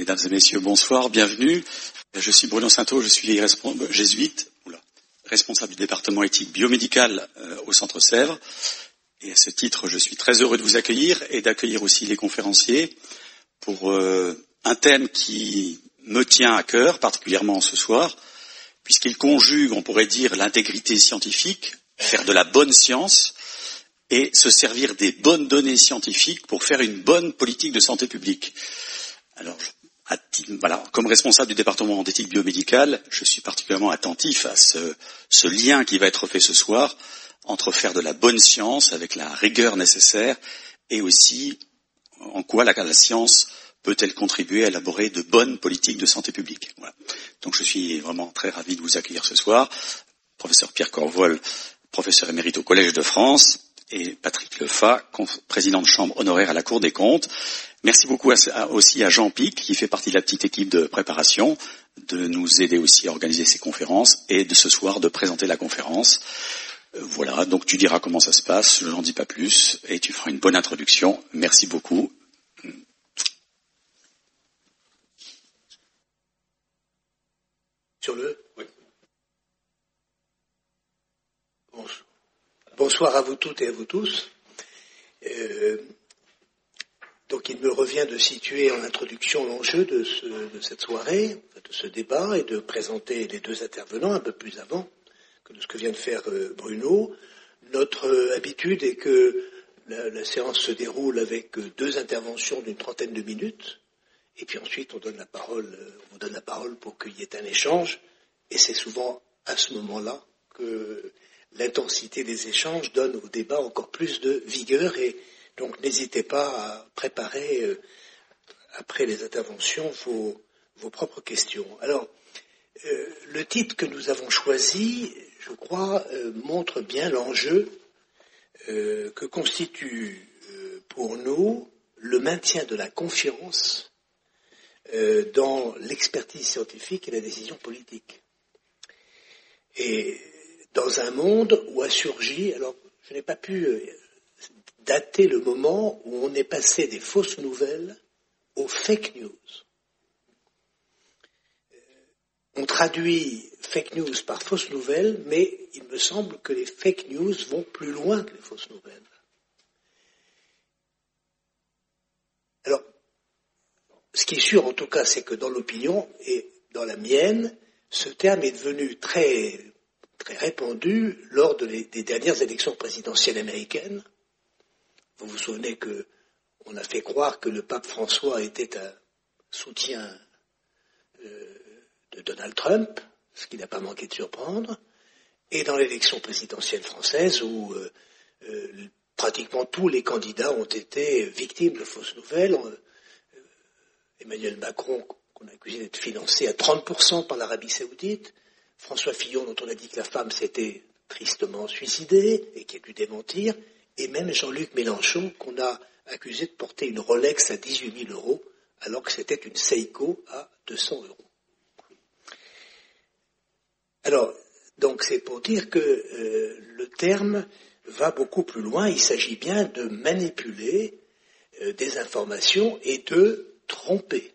Mesdames et messieurs, bonsoir, bienvenue. Je suis Bruno Sainteau, je suis jésuite, responsable du département éthique biomédicale au Centre Sèvres. Et à ce titre, je suis très heureux de vous accueillir et d'accueillir aussi les conférenciers pour un thème qui me tient à cœur, particulièrement ce soir, puisqu'il conjugue, on pourrait dire, l'intégrité scientifique, faire de la bonne science et se servir des bonnes données scientifiques pour faire une bonne politique de santé publique. Alors, voilà, comme responsable du département d'éthique biomédicale, je suis particulièrement attentif à ce lien qui va être fait ce soir entre faire de la bonne science avec la rigueur nécessaire et aussi en quoi la science peut-elle contribuer à élaborer de bonnes politiques de santé publique. Voilà. Donc je suis vraiment très ravi de vous accueillir ce soir. Professeur Pierre Corvol, professeur émérite au Collège de France, et Patrick Lefat, président de chambre honoraire à la Cour des comptes. Merci beaucoup aussi à Jean Pic, qui fait partie de la petite équipe de préparation, de nous aider aussi à organiser ces conférences et de ce soir de présenter la conférence. Voilà, donc tu diras comment ça se passe, je n'en dis pas plus, et tu feras une bonne introduction. Merci beaucoup. Oui. Bonsoir à vous toutes et à vous tous. Donc il me revient de situer en introduction l'enjeu de cette soirée, de ce débat, et de présenter les deux intervenants un peu plus avant que de ce que vient de faire Bruno. Notre habitude est que la séance se déroule avec deux interventions d'une trentaine de minutes, et puis ensuite on vous donne la parole pour qu'il y ait un échange, et c'est souvent à ce moment-là que l'intensité des échanges donne au débat encore plus de vigueur, et donc n'hésitez pas à préparer, après les interventions, vos propres questions. Alors, le titre que nous avons choisi, je crois, montre bien l'enjeu que constitue pour nous le maintien de la confiance dans l'expertise scientifique et la décision politique. Et dans un monde où a surgi, alors je n'ai pas pu dater le moment où on est passé des fausses nouvelles aux fake news. On traduit fake news par fausses nouvelles, mais il me semble que les fake news vont plus loin que les fausses nouvelles. Alors, ce qui est sûr en tout cas, c'est que dans l'opinion et dans la mienne, ce terme est devenu très répandu lors des dernières élections présidentielles américaines. Vous vous souvenez qu'on a fait croire que le pape François était un soutien de Donald Trump, ce qui n'a pas manqué de surprendre, et dans l'élection présidentielle française où pratiquement tous les candidats ont été victimes de fausses nouvelles. Emmanuel Macron, qu'on a accusé d'être financé à 30% par l'Arabie Saoudite, François Fillon, dont on a dit que la femme s'était tristement suicidée et qui a dû démentir, et même Jean-Luc Mélenchon, qu'on a accusé de porter une Rolex à 18 000 € alors que c'était une Seiko à 200 €. Alors, donc c'est pour dire que le terme va beaucoup plus loin. Il s'agit bien de manipuler des informations et de tromper.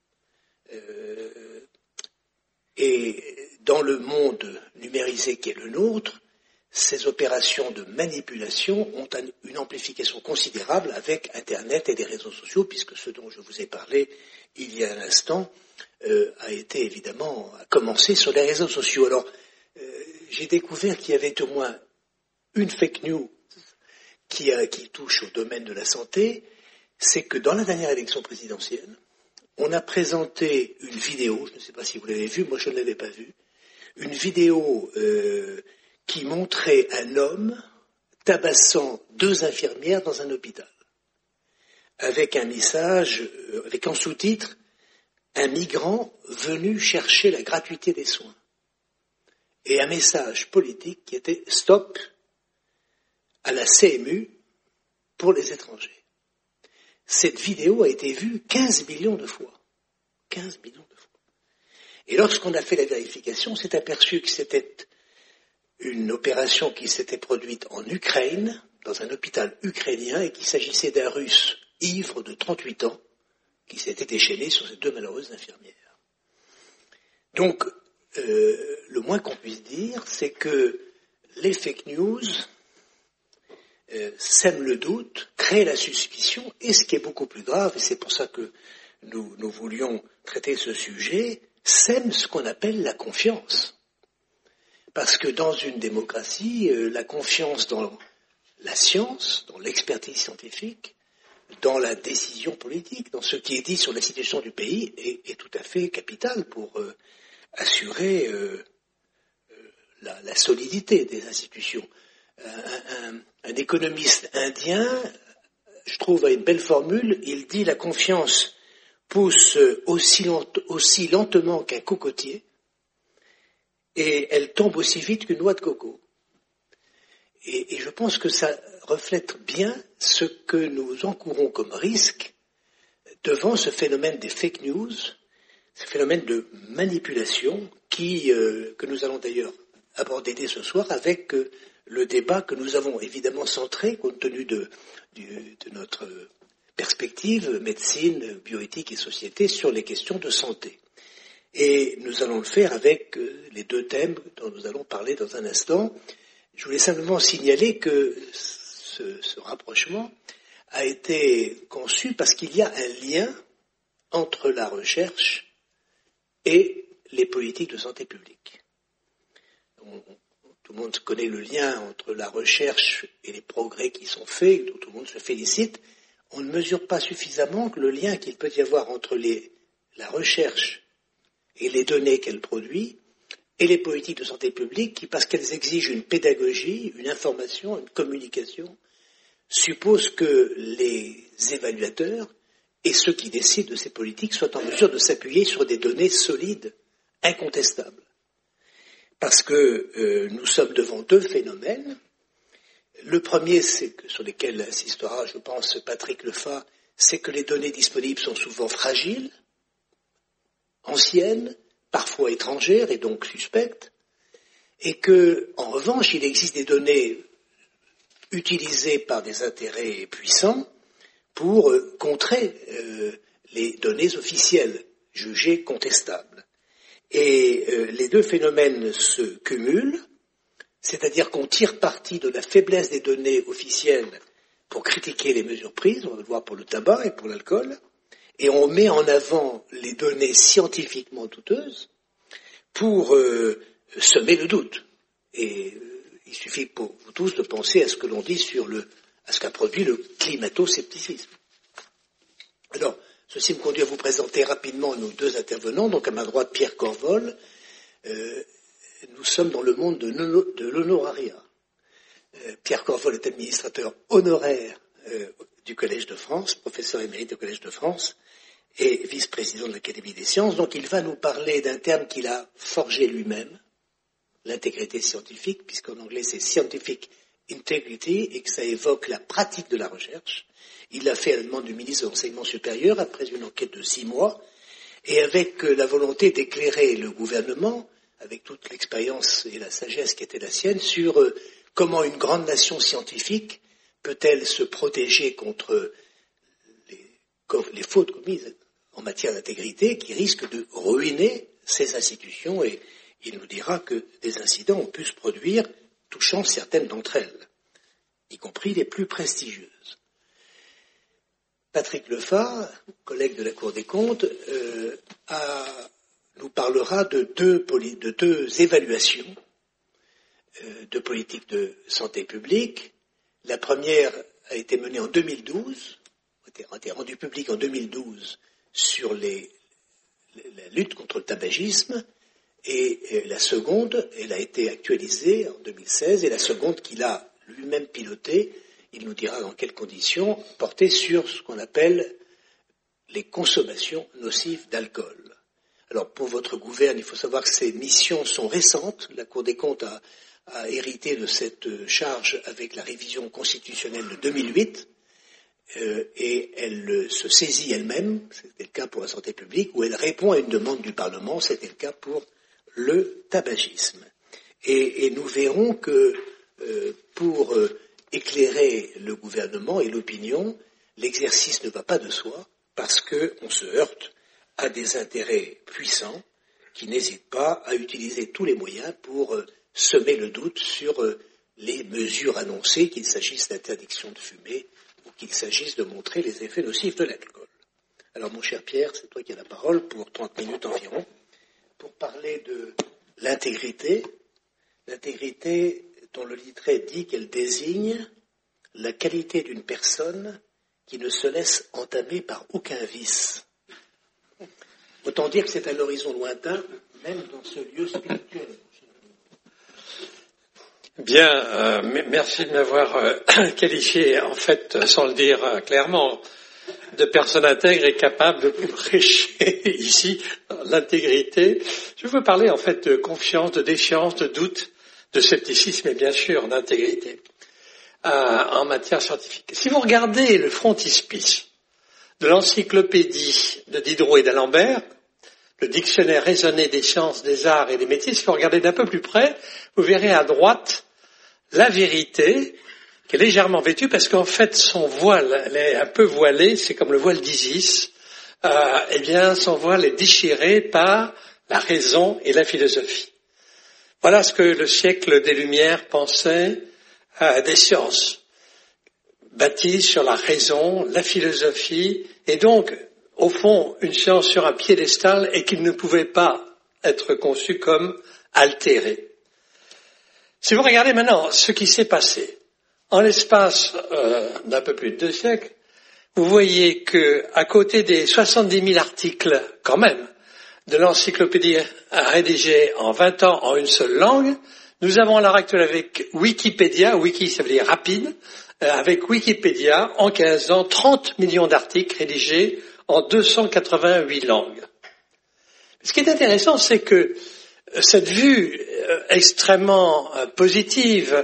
Et dans le monde numérisé qui est le nôtre, ces opérations de manipulation ont une amplification considérable avec Internet et les réseaux sociaux, puisque ce dont je vous ai parlé il y a un instant a été évidemment commencé sur les réseaux sociaux. Alors, j'ai découvert qu'il y avait au moins une fake news qui touche au domaine de la santé, c'est que dans la dernière élection présidentielle, on a présenté une vidéo, je ne sais pas si vous l'avez vue, moi je ne l'avais pas vue, une vidéo qui montrait un homme tabassant deux infirmières dans un hôpital, avec un message, avec en sous-titre, un migrant venu chercher la gratuité des soins, et un message politique qui était stop à la CMU pour les étrangers. Cette vidéo a été vue 15 millions de fois. 15 millions de fois. Et lorsqu'on a fait la vérification, on s'est aperçu que c'était une opération qui s'était produite en Ukraine, dans un hôpital ukrainien, et qu'il s'agissait d'un Russe ivre de 38 ans, qui s'était déchaîné sur ces deux malheureuses infirmières. Donc, le moins qu'on puisse dire, c'est que les fake news sèment le doute, créent la suspicion, et ce qui est beaucoup plus grave, et c'est pour ça que nous voulions traiter ce sujet, sèment ce qu'on appelle la confiance. Parce que dans une démocratie, la confiance dans la science, dans l'expertise scientifique, dans la décision politique, dans ce qui est dit sur la situation du pays, est tout à fait capitale pour assurer la solidité des institutions. Un économiste indien, je trouve, a une belle formule, il dit la confiance pousse aussi lentement qu'un cocotier, et elle tombe aussi vite qu'une noix de coco. Et je pense que ça reflète bien ce que nous encourons comme risque devant ce phénomène des fake news, ce phénomène de manipulation que nous allons d'ailleurs aborder dès ce soir avec le débat que nous avons évidemment centré, compte tenu de notre perspective médecine, bioéthique et société, sur les questions de santé. Et nous allons le faire avec les deux thèmes dont nous allons parler dans un instant. Je voulais simplement signaler que ce rapprochement a été conçu parce qu'il y a un lien entre la recherche et les politiques de santé publique. Tout le monde connaît le lien entre la recherche et les progrès qui sont faits, dont tout le monde se félicite. On ne mesure pas suffisamment le lien qu'il peut y avoir entre la recherche et les données qu'elle produit, et les politiques de santé publique qui, parce qu'elles exigent une pédagogie, une information, une communication, supposent que les évaluateurs et ceux qui décident de ces politiques soient en mesure de s'appuyer sur des données solides, incontestables. Parce que nous sommes devant deux phénomènes. Le premier, sur lesquels insistera, je pense, Patrick Lefat, c'est que les données disponibles sont souvent fragiles, anciennes, parfois étrangères et donc suspectes, et que, en revanche, il existe des données utilisées par des intérêts puissants pour contrer les données officielles jugées contestables. Et les deux phénomènes se cumulent, c'est-à-dire qu'on tire parti de la faiblesse des données officielles pour critiquer les mesures prises, on va le voir pour le tabac et pour l'alcool, et on met en avant les données scientifiquement douteuses pour semer le doute. Et il suffit pour vous tous de penser à ce que l'on dit à ce qu'a produit le climato-scepticisme. Alors, ceci me conduit à vous présenter rapidement nos deux intervenants. Donc à ma droite, Pierre Corvol. Nous sommes dans le monde de l'honorariat. Pierre Corvol est administrateur honoraire du Collège de France, professeur émérite au Collège de France et vice-président de l'Académie des sciences. Donc il va nous parler d'un terme qu'il a forgé lui-même, l'intégrité scientifique, puisqu'en anglais c'est scientific integrity, et que ça évoque la pratique de la recherche. Il l'a fait à la demande du ministre de l'Enseignement supérieur après une enquête de 6 mois, et avec la volonté d'éclairer le gouvernement, avec toute l'expérience et la sagesse qui était la sienne, sur comment une grande nation scientifique peut-elle se protéger contre les fautes commises en matière d'intégrité qui risquent de ruiner ces institutions, et il nous dira que des incidents ont pu se produire touchant certaines d'entre elles, y compris les plus prestigieuses. Patrick Lefat, collègue de la Cour des comptes, nous parlera de deux évaluations de politique de santé publique. La première a été menée en 2012, a été rendue publique en 2012 sur la lutte contre le tabagisme, et la seconde, elle a été actualisée en 2016, et la seconde qu'il a lui-même pilotée, il nous dira dans quelles conditions, portait sur ce qu'on appelle les consommations nocives d'alcool. Alors pour votre gouverne, il faut savoir que ces missions sont récentes. La Cour des comptes a hérité de cette charge avec la révision constitutionnelle de 2008, et elle se saisit elle-même, c'était le cas pour la santé publique, où elle répond à une demande du Parlement, c'était le cas pour le tabagisme. Et nous verrons que pour éclairer le gouvernement et l'opinion, l'exercice ne va pas de soi, parce qu'on se heurte à des intérêts puissants qui n'hésitent pas à utiliser tous les moyens pour semer le doute sur les mesures annoncées, qu'il s'agisse d'interdiction de fumer ou qu'il s'agisse de montrer les effets nocifs de l'alcool. Alors mon cher Pierre, c'est toi qui as la parole pour 30 minutes environ, pour parler de l'intégrité dont le littré dit qu'elle désigne la qualité d'une personne qui ne se laisse entamer par aucun vice. Autant dire que c'est un horizon lointain, même dans ce lieu spirituel. Bien, merci de m'avoir qualifié, en fait, sans le dire clairement, de personne intègre et capable de prêcher ici l'intégrité. Je veux parler en fait de confiance, de défiance, de doute, de scepticisme et bien sûr d'intégrité en matière scientifique. Si vous regardez le frontispice de l'encyclopédie de Diderot et d'Alembert, le dictionnaire raisonné des sciences, des arts et des métiers, si vous regardez d'un peu plus près, vous verrez à droite la vérité, qui est légèrement vêtue, parce qu'en fait son voile, elle est un peu voilée, c'est comme le voile d'Isis, eh bien son voile est déchiré par la raison et la philosophie. Voilà ce que le siècle des Lumières pensait des sciences, bâties sur la raison, la philosophie, et donc, au fond, une science sur un piédestal et qu'il ne pouvait pas être conçu comme altéré. Si vous regardez maintenant ce qui s'est passé, en l'espace d'un peu plus de 2 siècles, vous voyez que, à côté des 70 000 articles, quand même, de l'encyclopédie rédigée en 20 ans en une seule langue, nous avons à l'heure actuelle avec Wikipédia, wiki ça veut dire rapide, avec Wikipédia, en 15 ans, 30 millions d'articles rédigés en 288 langues. Ce qui est intéressant, c'est que cette vue extrêmement positive,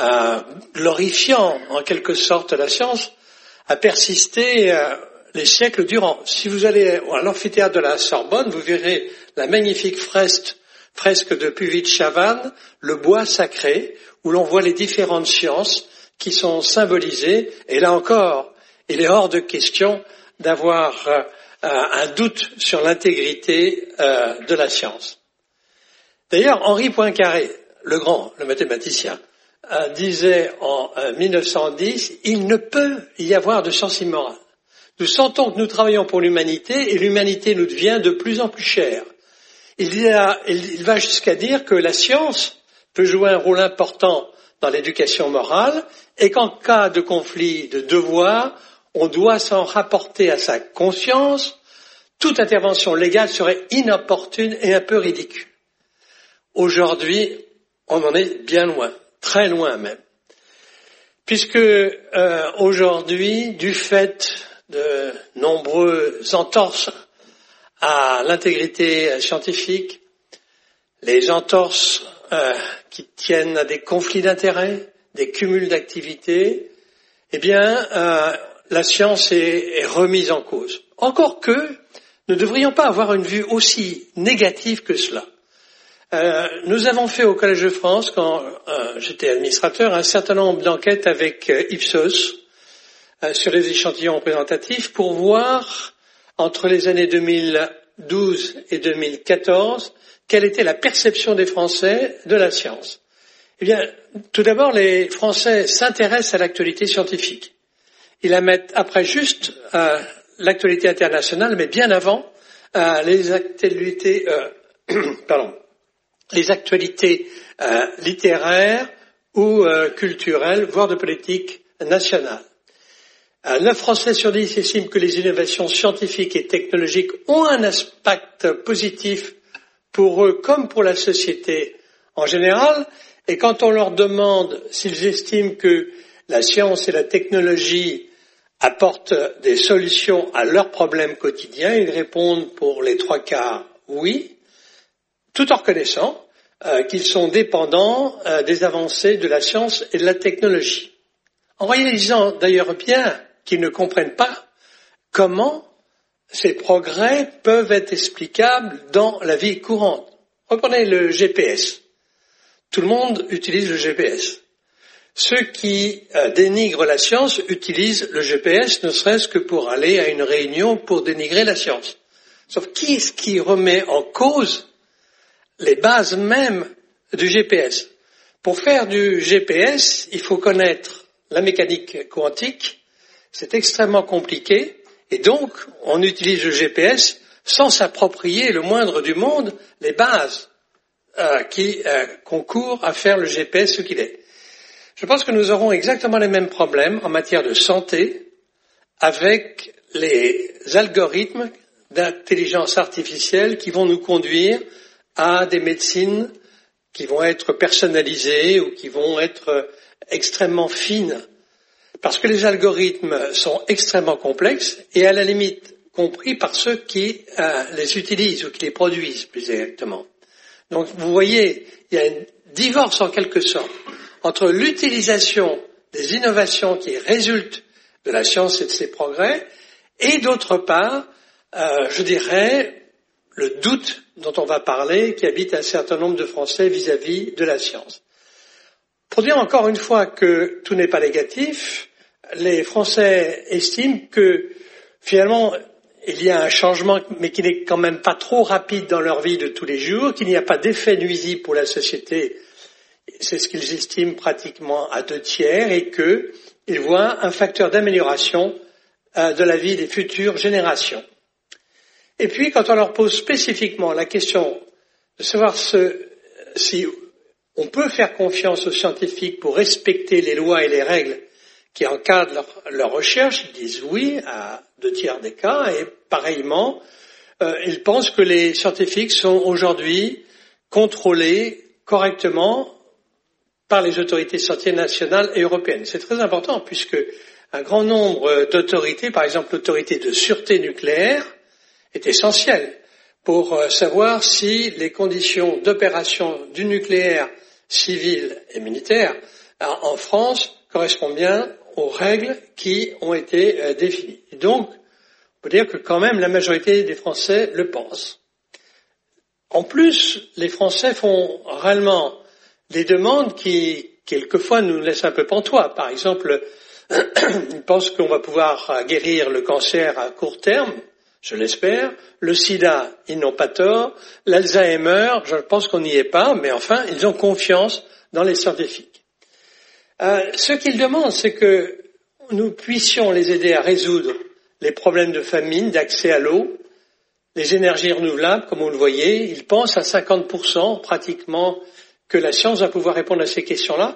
glorifiant en quelque sorte la science, a persisté les siècles durant. Si vous allez à l'amphithéâtre de la Sorbonne, vous verrez la magnifique fresque de Puvis-de-Chavannes, le bois sacré, où l'on voit les différentes sciences qui sont symbolisées. Et là encore, il est hors de question d'avoir un doute sur l'intégrité de la science. D'ailleurs, Henri Poincaré, le mathématicien, disait en 1910, il ne peut y avoir de science immorale. Nous sentons que nous travaillons pour l'humanité et l'humanité nous devient de plus en plus chère. Il va jusqu'à dire que la science peut jouer un rôle important dans l'éducation morale et qu'en cas de conflit de devoir, on doit s'en rapporter à sa conscience. Toute intervention légale serait inopportune et un peu ridicule. Aujourd'hui, on en est bien loin, très loin même. Puisque aujourd'hui, du fait de nombreuses entorses à l'intégrité scientifique, les entorses qui tiennent à des conflits d'intérêts, des cumuls d'activités, eh bien, la science est remise en cause. Encore que, nous ne devrions pas avoir une vue aussi négative que cela. Nous avons fait au Collège de France, quand j'étais administrateur, un certain nombre d'enquêtes avec Ipsos sur les échantillons représentatifs pour voir, entre les années 2012 et 2014, quelle était la perception des Français de la science. Eh bien, tout d'abord, les Français s'intéressent à l'actualité scientifique. Ils la mettent après juste l'actualité internationale, mais bien avant les actualités, les actualités littéraires ou culturelles, voire de politique nationale. 9 Français sur 10 estiment que les innovations scientifiques et technologiques ont un impact positif pour eux comme pour la société en général. Et quand on leur demande s'ils estiment que la science et la technologie apportent des solutions à leurs problèmes quotidiens, ils répondent pour les 3/4 oui, tout en reconnaissant qu'ils sont dépendants des avancées de la science et de la technologie. En réalisant d'ailleurs bien qu'ils ne comprennent pas comment ces progrès peuvent être explicables dans la vie courante. Reprenez le GPS. Tout le monde utilise le GPS. ceux qui dénigrent la science utilisent le GPS, ne serait-ce que pour aller à une réunion pour dénigrer la science. Sauf qui est-ce qui remet en cause les bases mêmes du GPS? Pour faire du GPS, il faut connaître la mécanique quantique. C'est extrêmement compliqué. Et donc, on utilise le GPS sans s'approprier le moindre du monde les bases qui concourent à faire le GPS ce qu'il est. Je pense que nous aurons exactement les mêmes problèmes en matière de santé avec les algorithmes d'intelligence artificielle qui vont nous conduire à des médecines qui vont être personnalisées ou qui vont être extrêmement fines. Parce que les algorithmes sont extrêmement complexes et à la limite compris par ceux qui les utilisent ou qui les produisent plus exactement. Donc vous voyez, il y a un divorce en quelque sorte entre l'utilisation des innovations qui résultent de la science et de ses progrès et d'autre part, je dirais, le doute dont on va parler qui habite un certain nombre de Français vis-à-vis de la science. Pour dire encore une fois que tout n'est pas négatif, les Français estiment que finalement il y a un changement mais qui n'est quand même pas trop rapide dans leur vie de tous les jours, qu'il n'y a pas d'effet nuisible pour la société, c'est ce qu'ils estiment pratiquement à 2/3 et qu'ils voient un facteur d'amélioration de la vie des futures générations. Et puis quand on leur pose spécifiquement la question de savoir si on peut faire confiance aux scientifiques pour respecter les lois et les règles qui encadrent leur recherche, ils disent oui à 2/3 des cas et pareillement, ils pensent que les scientifiques sont aujourd'hui contrôlés correctement par les autorités scientifiques nationales et européennes. C'est très important puisque un grand nombre d'autorités, par exemple l'autorité de sûreté nucléaire, est essentielle pour savoir si les conditions d'opération du nucléaire civil et militaire en France correspondent bien aux règles qui ont été définies. Et donc, on peut dire que quand même la majorité des Français le pensent. En plus, les Français font réellement des demandes qui, quelquefois, nous laissent un peu pantois. Par exemple, ils pensent qu'on va pouvoir guérir le cancer à court terme, je l'espère. Le sida, ils n'ont pas tort. L'Alzheimer, je pense qu'on n'y est pas, mais enfin, ils ont confiance dans les scientifiques. Ce qu'ils demandent, c'est que nous puissions les aider à résoudre les problèmes de famine, d'accès à l'eau, les énergies renouvelables, comme vous le voyez. Ils pensent à 50% pratiquement que la science va pouvoir répondre à ces questions-là.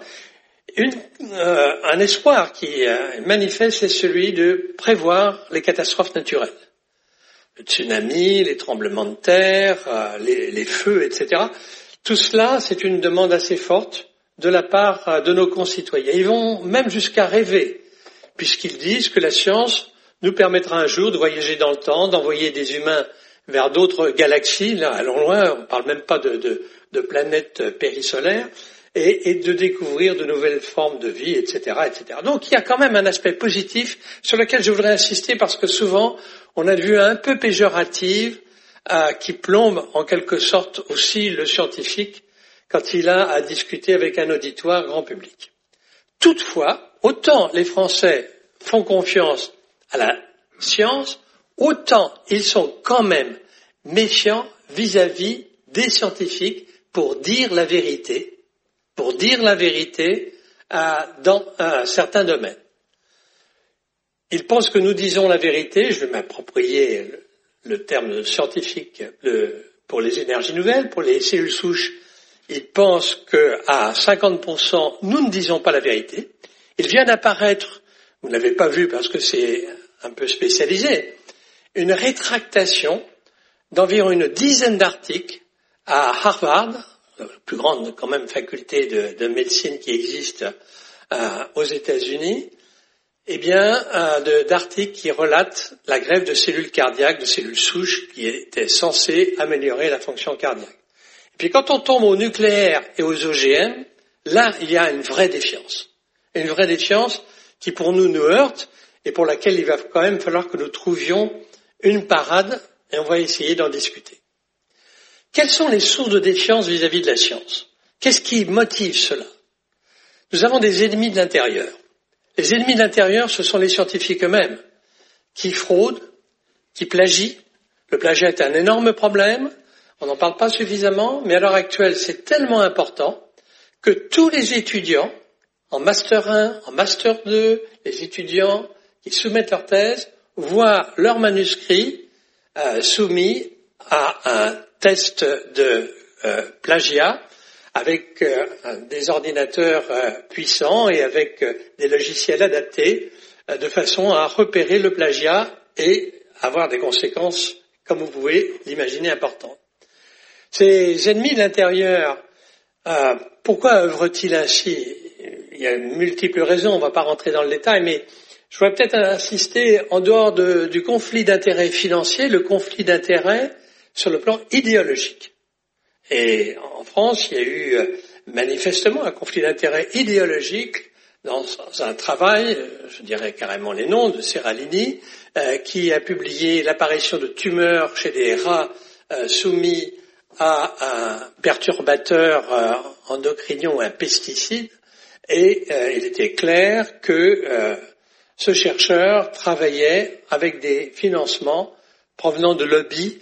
Un espoir qui est manifeste, c'est celui de prévoir les catastrophes naturelles. Le tsunami, les tremblements de terre, les feux, etc. Tout cela, c'est une demande assez forte de la part de nos concitoyens. Ils vont même jusqu'à rêver, puisqu'ils disent que la science nous permettra un jour de voyager dans le temps, d'envoyer des humains vers d'autres galaxies, là, allons loin, on ne parle même pas de planètes périsolaires, et de découvrir de nouvelles formes de vie, etc., etc. Donc il y a quand même un aspect positif sur lequel je voudrais insister parce que souvent on a une vue un peu péjorative qui plombe en quelque sorte aussi le scientifique quand il a à discuter avec un auditoire grand public. Toutefois, autant les Français font confiance à la science, autant ils sont quand même méfiants vis-à-vis des scientifiques pour dire la vérité dans certains domaines. Ils pensent que nous disons la vérité, je vais m'approprier le terme scientifique pour les énergies nouvelles, pour les cellules souches, ils pensent qu'à 50%, nous ne disons pas la vérité. Il vient d'apparaître, vous ne l'avez pas vu parce que c'est un peu spécialisé, une rétractation d'environ une dizaine d'articles à Harvard, la plus grande quand même faculté de médecine qui existe aux États-Unis, d'articles qui relatent la greffe de cellules cardiaques, de cellules souches qui étaient censées améliorer la fonction cardiaque. Et puis quand on tombe au nucléaire et aux OGM, là il y a une vraie défiance. Une vraie défiance qui pour nous heurte et pour laquelle il va quand même falloir que nous trouvions une parade et on va essayer d'en discuter. Quelles sont les sources de défiance vis-à-vis de la science? Qu'est-ce qui motive cela? nous avons des ennemis de l'intérieur. Les ennemis de l'intérieur, ce sont les scientifiques eux-mêmes, qui fraudent, qui plagient. Le plagiat est un énorme problème, on n'en parle pas suffisamment, mais à l'heure actuelle, c'est tellement important que tous les étudiants, en Master 1, en Master 2, les étudiants qui soumettent leur thèse, voient leur manuscrit soumis à un test de plagiat avec des ordinateurs puissants et avec des logiciels adaptés de façon à repérer le plagiat et avoir des conséquences, comme vous pouvez l'imaginer, importantes. Ces ennemis de l'intérieur, pourquoi œuvrent-ils ainsi? Il y a multiples raisons, on ne va pas rentrer dans le détail, mais je voudrais peut-être insister en dehors du conflit d'intérêts financiers, le conflit d'intérêts sur le plan idéologique. Et en France, il y a eu manifestement un conflit d'intérêts idéologique dans un travail, je dirais carrément les noms, de Seralini, qui a publié l'apparition de tumeurs chez des rats soumis à un perturbateur endocrinien ou un pesticide, et il était clair que ce chercheur travaillait avec des financements provenant de lobbies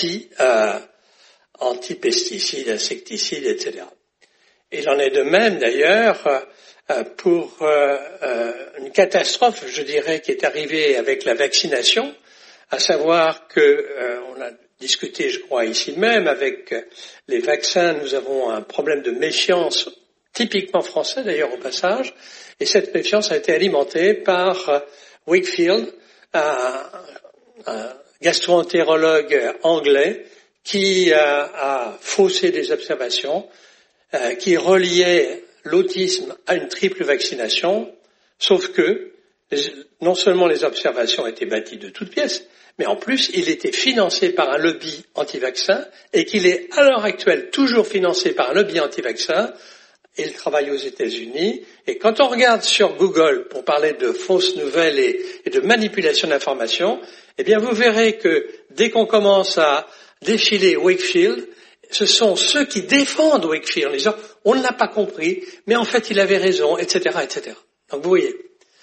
anti-pesticides, insecticides, etc. Il en est de même d'ailleurs pour une catastrophe, je dirais, qui est arrivée avec la vaccination, à savoir que on a discuté, je crois, ici même, avec les vaccins, nous avons un problème de méfiance typiquement français d'ailleurs au passage, et cette méfiance a été alimentée par Wakefield, un gastro-entérologue anglais qui a faussé des observations, qui reliait l'autisme à une triple vaccination, sauf que non seulement les observations étaient bâties de toutes pièces, mais en plus il était financé par un lobby anti-vaccin et qu'il est à l'heure actuelle toujours financé par un lobby anti-vaccin. Il travaille aux États-Unis, et quand on regarde sur Google pour parler de fausses nouvelles et de manipulation d'informations, eh bien vous verrez que dès qu'on commence à défiler Wakefield, ce sont ceux qui défendent Wakefield en disant on ne l'a pas compris, mais en fait il avait raison, etc., etc. Donc vous voyez.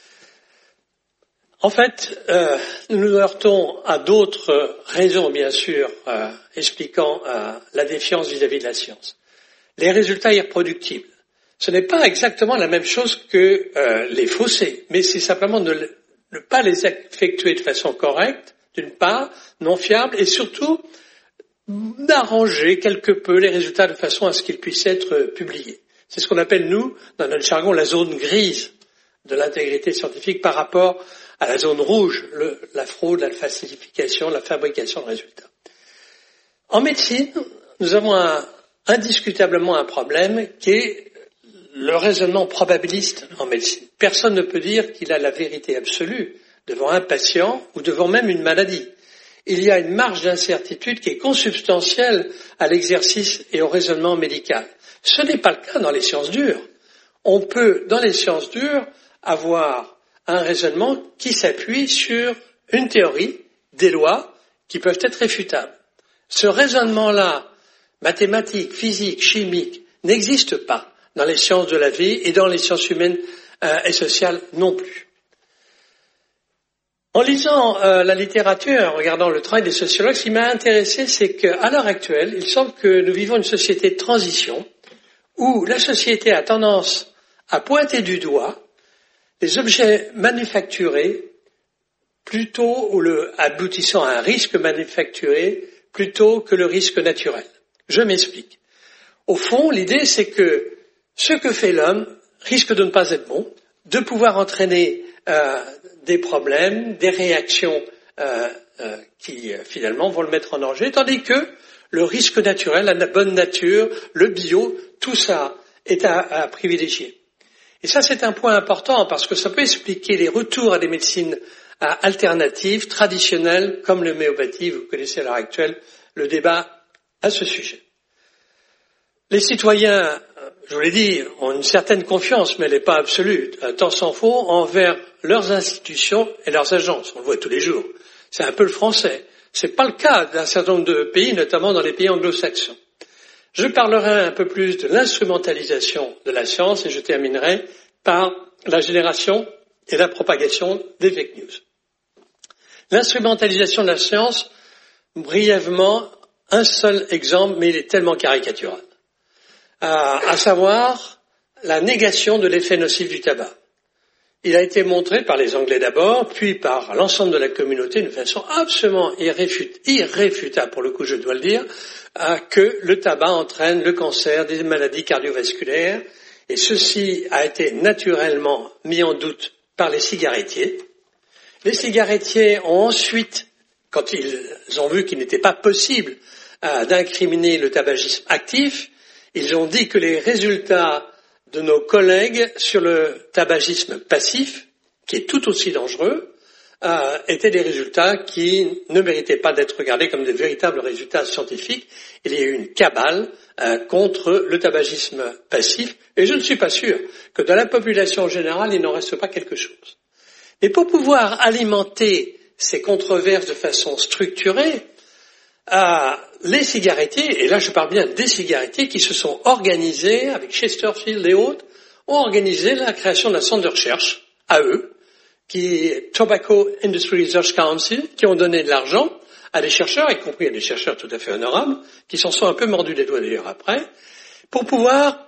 En fait, nous nous heurtons à d'autres raisons, bien sûr, expliquant la défiance vis-à-vis de la science. Les résultats irreproductibles. Ce n'est pas exactement la même chose que les fausser, mais c'est simplement de ne pas les effectuer de façon correcte, d'une part, non fiable, et surtout d'arranger quelque peu les résultats de façon à ce qu'ils puissent être publiés. C'est ce qu'on appelle, nous, dans notre jargon, la zone grise de l'intégrité scientifique par rapport à la zone rouge, la fraude, la falsification, la fabrication de résultats. En médecine, nous avons indiscutablement un problème qui est le raisonnement probabiliste en médecine. Personne ne peut dire qu'il a la vérité absolue devant un patient ou devant même une maladie. Il y a une marge d'incertitude qui est consubstantielle à l'exercice et au raisonnement médical. Ce n'est pas le cas dans les sciences dures. On peut, dans les sciences dures, avoir un raisonnement qui s'appuie sur une théorie, des lois qui peuvent être réfutables. Ce raisonnement-là, mathématique, physique, chimique, n'existe pas dans les sciences de la vie et dans les sciences humaines et sociales non plus. En lisant la littérature, en regardant le travail des sociologues, ce qui m'a intéressé, c'est qu'à l'heure actuelle, il semble que nous vivons une société de transition où la société a tendance à pointer du doigt les objets manufacturés plutôt ou aboutissant à un risque manufacturé plutôt que le risque naturel. Je m'explique. Au fond, l'idée, c'est que ce que fait l'homme risque de ne pas être bon, de pouvoir entraîner des problèmes, des réactions qui finalement vont le mettre en danger, tandis que le risque naturel, la bonne nature, le bio, tout ça est à privilégier. Et ça, c'est un point important parce que ça peut expliquer les retours à des médecines alternatives, traditionnelles, comme l'homéopathie. Vous connaissez à l'heure actuelle le débat à ce sujet. Les citoyens, je vous l'ai dit, ont une certaine confiance, mais elle n'est pas absolue, tant s'en faut, envers leurs institutions et leurs agences. On le voit tous les jours. C'est un peu le français. C'est pas le cas d'un certain nombre de pays, notamment dans les pays anglo-saxons. Je parlerai un peu plus de l'instrumentalisation de la science et je terminerai par la génération et la propagation des fake news. L'instrumentalisation de la science, brièvement, un seul exemple, mais il est tellement caricatural, à savoir la négation de l'effet nocif du tabac. Il a été montré par les Anglais d'abord, puis par l'ensemble de la communauté de façon absolument irréfutable, pour le coup je dois le dire, que le tabac entraîne le cancer, des maladies cardiovasculaires, et ceci a été naturellement mis en doute par les cigarettiers. Les cigarettiers ont ensuite, quand ils ont vu qu'il n'était pas possible d'incriminer le tabagisme actif, ils ont dit que les résultats de nos collègues sur le tabagisme passif, qui est tout aussi dangereux, étaient des résultats qui ne méritaient pas d'être regardés comme des véritables résultats scientifiques. Il y a eu une cabale contre le tabagisme passif, et je ne suis pas sûr que dans la population générale, il n'en reste pas quelque chose. Mais pour pouvoir alimenter ces controverses de façon structurée, les cigarettiers, et là je parle bien des cigarettiers qui se sont organisés avec Chesterfield et autres, ont organisé la création d'un centre de recherche à eux, qui est Tobacco Industry Research Council, qui ont donné de l'argent à des chercheurs, y compris à des chercheurs tout à fait honorables, qui s'en sont un peu mordus les doigts d'ailleurs après, pour pouvoir,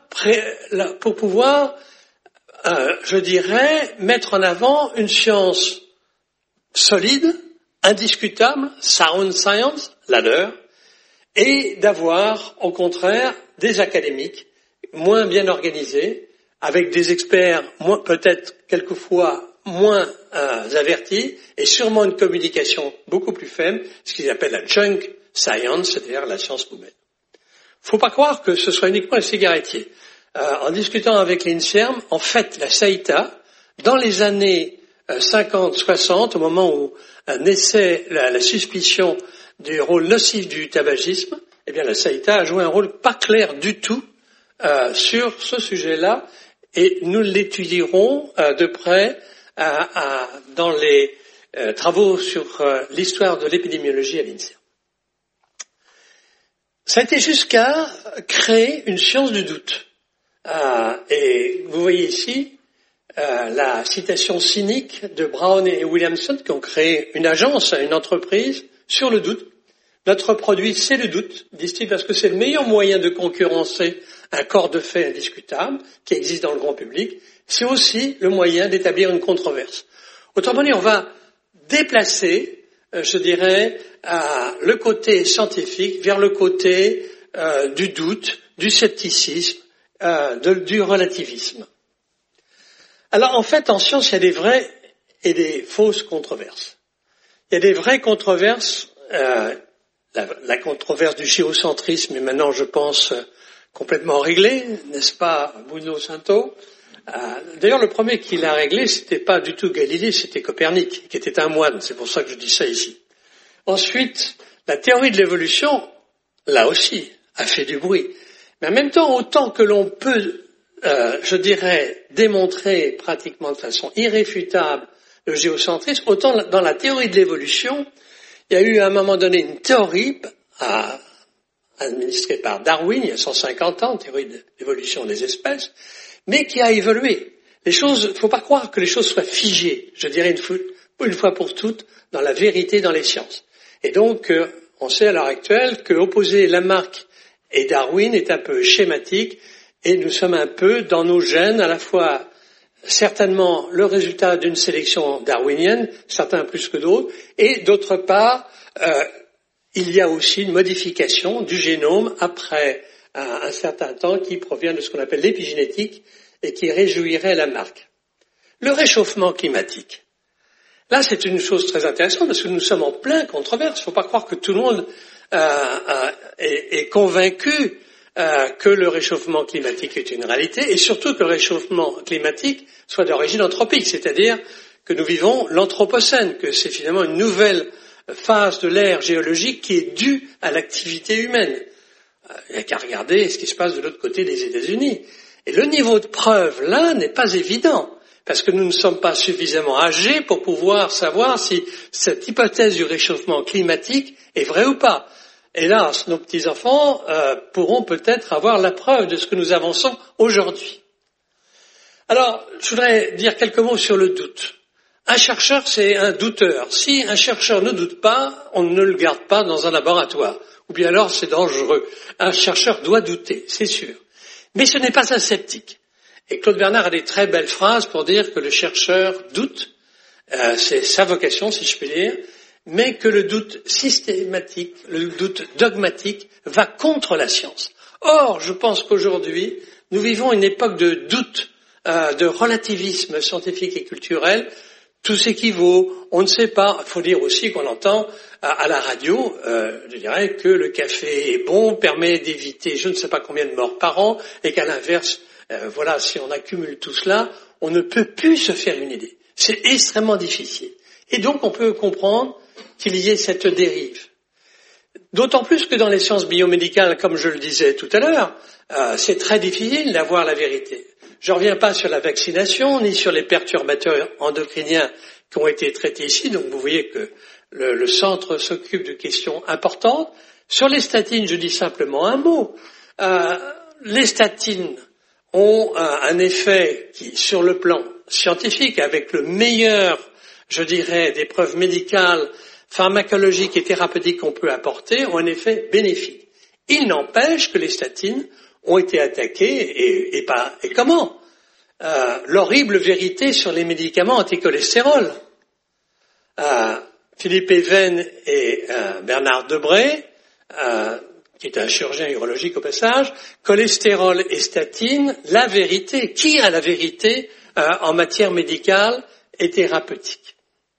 je dirais, mettre en avant une science solide, indiscutable, sound science, la leur, et d'avoir, au contraire, des académiques moins bien organisés, avec des experts peut-être quelquefois moins avertis, et sûrement une communication beaucoup plus faible, ce qu'ils appellent la junk science, c'est-à-dire la science poubelle. Faut pas croire que ce soit uniquement les cigarettiers. En discutant avec l'INSERM, en fait, la SAITA, dans les années 50-60, au moment où naissait la suspicion du rôle nocif du tabagisme, eh bien la SAITA a joué un rôle pas clair du tout sur ce sujet-là, et nous l'étudierons de près dans les travaux sur l'histoire de l'épidémiologie à l'INSERM. Ça a été jusqu'à créer une science du doute. Et vous voyez ici la citation cynique de Brown et Williamson qui ont créé une agence, une entreprise sur le doute. Notre produit, c'est le doute, disent-ils, parce que c'est le meilleur moyen de concurrencer un corps de fait indiscutable qui existe dans le grand public. C'est aussi le moyen d'établir une controverse. Autrement dit, on va déplacer, je dirais, le côté scientifique vers le côté du doute, du scepticisme, du relativisme. Alors, en fait, en science, il y a des vraies et des fausses controverses. Il y a des vraies controverses. La controverse du géocentrisme est maintenant, je pense, complètement réglée, n'est-ce pas, Bruno Santo? D'ailleurs, le premier qui l'a réglé, c'était pas du tout Galilée, c'était Copernic, qui était un moine. C'est pour ça que je dis ça ici. Ensuite, la théorie de l'évolution, là aussi, a fait du bruit. Mais en même temps, autant que l'on peut, je dirais, démontrer pratiquement de façon irréfutable le géocentrisme, autant dans la théorie de l'évolution, il y a eu à un moment donné une théorie administrée par Darwin, il y a 150 ans, théorie de l'évolution des espèces, mais qui a évolué. Il ne faut pas croire que les choses soient figées, je dirais une fois pour toutes, dans la vérité dans les sciences. Et donc, on sait à l'heure actuelle que opposer Lamarck et Darwin est un peu schématique, et nous sommes un peu dans nos gènes, à la fois certainement le résultat d'une sélection darwinienne, certains plus que d'autres, et d'autre part, il y a aussi une modification du génome après un certain temps qui provient de ce qu'on appelle l'épigénétique et qui réjouirait Lamarck. Le réchauffement climatique. Là, c'est une chose très intéressante parce que nous sommes en plein controverse. Il ne faut pas croire que tout le monde est convaincu que le réchauffement climatique est une réalité et surtout que le réchauffement climatique soit d'origine anthropique, c'est-à-dire que nous vivons l'anthropocène, que c'est finalement une nouvelle phase de l'ère géologique qui est due à l'activité humaine. Il n'y a qu'à regarder ce qui se passe de l'autre côté des États-Unis. Et le niveau de preuve, là, n'est pas évident, parce que nous ne sommes pas suffisamment âgés pour pouvoir savoir si cette hypothèse du réchauffement climatique est vraie ou pas. hélas, nos petits-enfants pourront peut-être avoir la preuve de ce que nous avançons aujourd'hui. Alors, je voudrais dire quelques mots sur le doute. Un chercheur, c'est un douteur. Si un chercheur ne doute pas, on ne le garde pas dans un laboratoire. Ou bien alors, c'est dangereux. Un chercheur doit douter, c'est sûr. Mais ce n'est pas un sceptique. Et Claude Bernard a des très belles phrases pour dire que le chercheur doute, c'est sa vocation, si je puis dire, mais que le doute systématique, le doute dogmatique, va contre la science. Or, je pense qu'aujourd'hui, nous vivons une époque de doute, de relativisme scientifique et culturel. Tout s'équivaut, on ne sait pas. Il faut dire aussi qu'on entend à la radio, je dirais que le café est bon, permet d'éviter je ne sais pas combien de morts par an, et qu'à l'inverse, voilà, si on accumule tout cela, on ne peut plus se faire une idée. C'est extrêmement difficile. Et donc on peut comprendre qu'il y ait cette dérive. D'autant plus que dans les sciences biomédicales, comme je le disais tout à l'heure, c'est très difficile d'avoir la vérité. Je ne reviens pas sur la vaccination, ni sur les perturbateurs endocriniens qui ont été traités ici, donc vous voyez que le centre s'occupe de questions importantes. Sur les statines, je dis simplement un mot. Les statines ont un effet qui, sur le plan scientifique, avec le meilleur, je dirais, des preuves médicales, pharmacologiques et thérapeutiques qu'on peut apporter, ont un effet bénéfique. Il n'empêche que les statines ont été attaquées, et comment l'horrible vérité sur les médicaments anticholestérol. Philippe Even et Bernard Debré, qui est un chirurgien urologique au passage, cholestérol et statine, la vérité. Qui a la vérité en matière médicale et thérapeutique?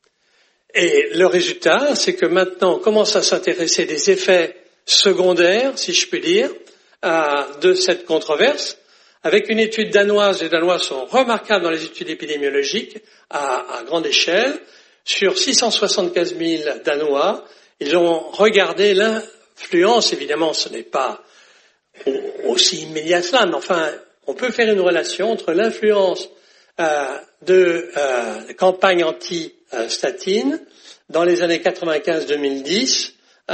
Et le résultat, c'est que maintenant on commence à s'intéresser des effets secondaires, si je puis dire, de cette controverse, avec une étude danoise. Les Danois sont remarquables dans les études épidémiologiques à grande échelle. Sur 675 000 Danois, ils ont regardé l'influence, évidemment ce n'est pas aussi immédiat cela, mais enfin on peut faire une relation entre l'influence de campagne anti-statine dans les années 95-2010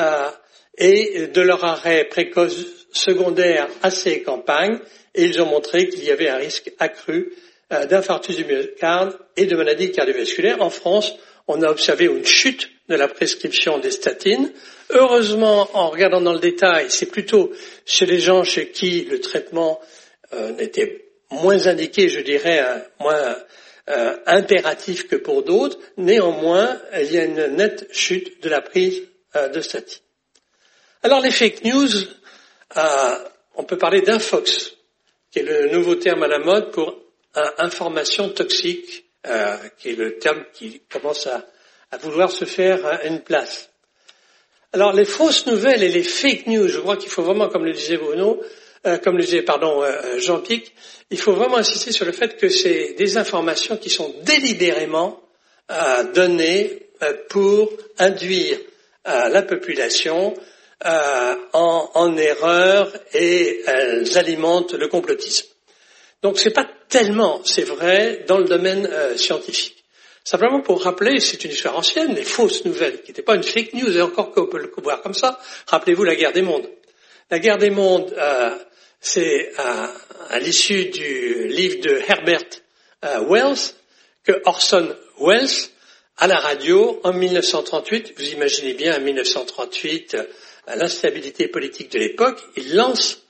et de leur arrêt précoce secondaire à ces campagnes, et ils ont montré qu'il y avait un risque accru d'infarctus du myocarde et de maladies cardiovasculaires. En France, on a observé une chute de la prescription des statines. Heureusement, en regardant dans le détail, c'est plutôt chez les gens chez qui le traitement n'était moins indiqué, je dirais, moins impératif que pour d'autres. Néanmoins, il y a une nette chute de la prise de statine. Alors les fake news, on peut parler d'infox, qui est le nouveau terme à la mode pour information toxique, qui est le terme qui commence à vouloir se faire une place. Alors les fausses nouvelles et les fake news, je crois qu'il faut vraiment, comme le disait Jean-Pic, il faut vraiment insister sur le fait que c'est des informations qui sont délibérément données pour induire la population en erreur, et elles alimentent le complotisme. Donc c'est pas tellement, c'est vrai, dans le domaine scientifique. Simplement pour rappeler, c'est une histoire ancienne, les fausses nouvelles, qui n'étaient pas une fake news, et encore qu'on peut le voir comme ça. Rappelez-vous la guerre des mondes. La guerre des mondes, c'est à l'issue du livre de Herbert Wells, que Orson Welles, à la radio, en 1938, vous imaginez bien, en 1938, l'instabilité politique de l'époque, il lance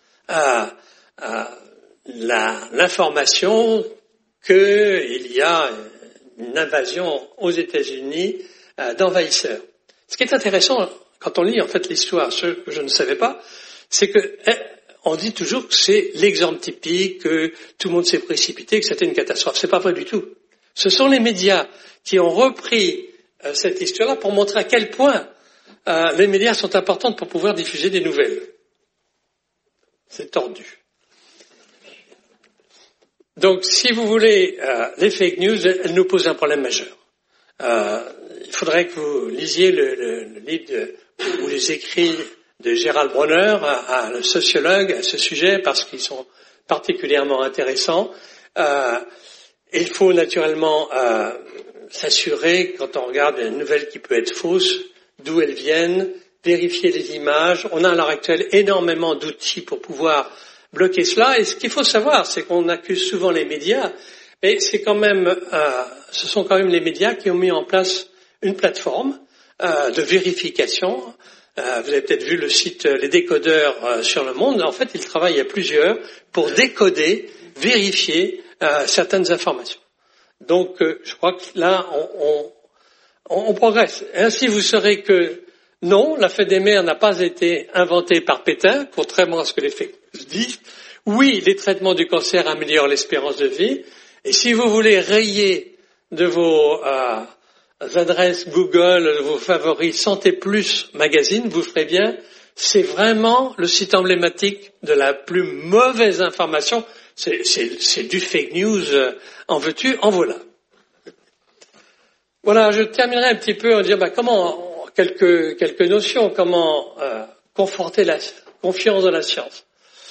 l'information qu'il y a une invasion aux États-Unis d'envahisseurs. Ce qui est intéressant, quand on lit en fait l'histoire, ce que je ne savais pas, c'est que on dit toujours que c'est l'exemple typique, que tout le monde s'est précipité, que c'était une catastrophe. C'est pas vrai du tout. Ce sont les médias qui ont repris cette histoire-là pour montrer à quel point les médias sont importants pour pouvoir diffuser des nouvelles. C'est tordu. Donc, si vous voulez, les fake news, elles nous posent un problème majeur. Il faudrait que vous lisiez le livre ou les écrits de Gérald Bronner, un sociologue, à ce sujet, parce qu'ils sont particulièrement intéressants. Il faut naturellement s'assurer, quand on regarde une nouvelle qui peut être fausse, d'où elles viennent vérifier les images. On a à l'heure actuelle énormément d'outils pour pouvoir bloquer cela. Et ce qu'il faut savoir, c'est qu'on accuse souvent les médias, mais ce sont quand même les médias qui ont mis en place une plateforme de vérification. Vous avez peut-être vu le site Les Décodeurs sur le monde. En fait, ils travaillent à plusieurs pour décoder, vérifier certaines informations. Donc, je crois que là, on progresse. Ainsi, vous saurez que non, la fête des mères n'a pas été inventée par Pétain, contrairement à ce que les faits disent. Oui, les traitements du cancer améliorent l'espérance de vie. Et si vous voulez rayer de vos adresses Google, de vos favoris Santé Plus Magazine, vous ferez bien. C'est vraiment le site emblématique de la plus mauvaise information. C'est du fake news, en veux-tu, en voilà. Voilà, je terminerai un petit peu en disant comment, quelques notions, comment conforter la confiance dans la science.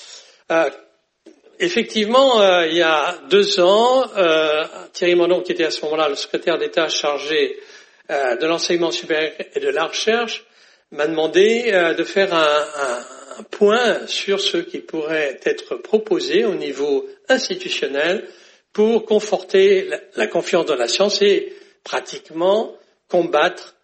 Effectivement, il y a 2 ans, Thierry Mandon, qui était à ce moment-là le secrétaire d'État chargé de l'enseignement supérieur et de la recherche, m'a demandé de faire un point sur ce qui pourrait être proposé au niveau institutionnel pour conforter la confiance dans la science et pratiquement combattre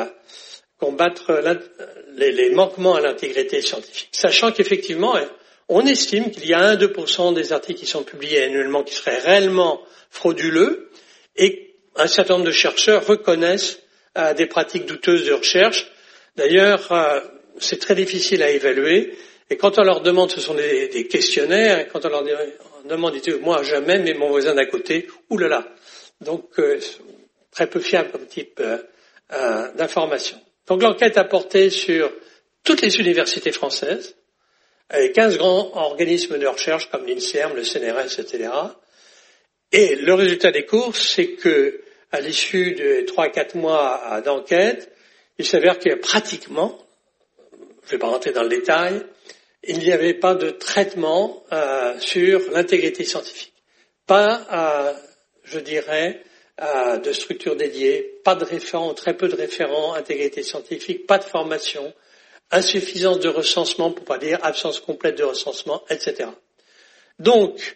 les manquements à l'intégrité scientifique. Sachant qu'effectivement, on estime qu'il y a 1-2% des articles qui sont publiés annuellement qui seraient réellement frauduleux et un certain nombre de chercheurs reconnaissent des pratiques douteuses de recherche. D'ailleurs, c'est très difficile à évaluer et quand on leur demande, ce sont des questionnaires, et quand on leur demande, ils disent « moi jamais, mais mon voisin d'à côté, oulala ». Donc, très peu fiable comme type d'information. Donc l'enquête a porté sur toutes les universités françaises, avec 15 grands organismes de recherche comme l'INSERM, le CNRS, etc. Et le résultat des courses, c'est que, à l'issue de 3-4 mois d'enquête, il s'avère qu'il y a pratiquement, je ne vais pas rentrer dans le détail, il n'y avait pas de traitement sur l'intégrité scientifique. Pas, je dirais, de structure dédiée, pas de référents, très peu de référents, intégrité scientifique, pas de formation, insuffisance de recensement, pour pas dire absence complète de recensement, etc. Donc,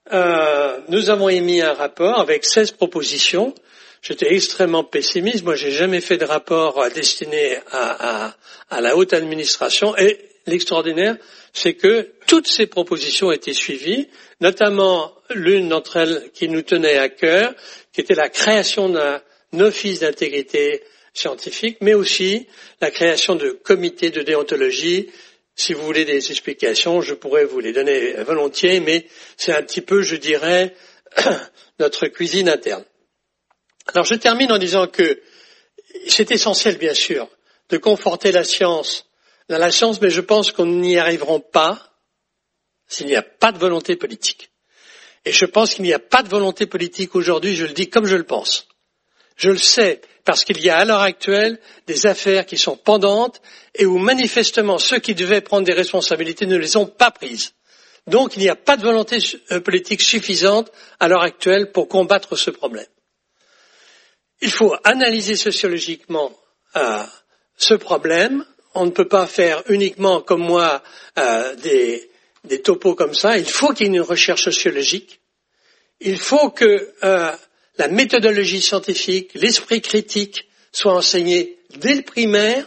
nous avons émis un rapport avec 16 propositions. J'étais extrêmement pessimiste. Moi, j'ai jamais fait de rapport destiné à la haute administration. Et l'extraordinaire, c'est que toutes ces propositions ont été suivies, notamment l'une d'entre elles qui nous tenait à cœur, qui était la création d'un office d'intégrité scientifique, mais aussi la création de comités de déontologie. Si vous voulez des explications, je pourrais vous les donner volontiers, mais c'est un petit peu, je dirais, notre cuisine interne. Alors je termine en disant que c'est essentiel, bien sûr, de conforter la science dans la science, mais je pense qu'on n'y arriveront pas s'il n'y a pas de volonté politique. Et je pense qu'il n'y a pas de volonté politique aujourd'hui, je le dis comme je le pense. Je le sais, parce qu'il y a à l'heure actuelle des affaires qui sont pendantes et où manifestement ceux qui devaient prendre des responsabilités ne les ont pas prises. Donc il n'y a pas de volonté politique suffisante à l'heure actuelle pour combattre ce problème. Il faut analyser sociologiquement ce problème. On ne peut pas faire uniquement comme moi des topos comme ça. Il faut qu'il y ait une recherche sociologique. Il faut que la méthodologie scientifique, l'esprit critique soient enseignés dès le primaire.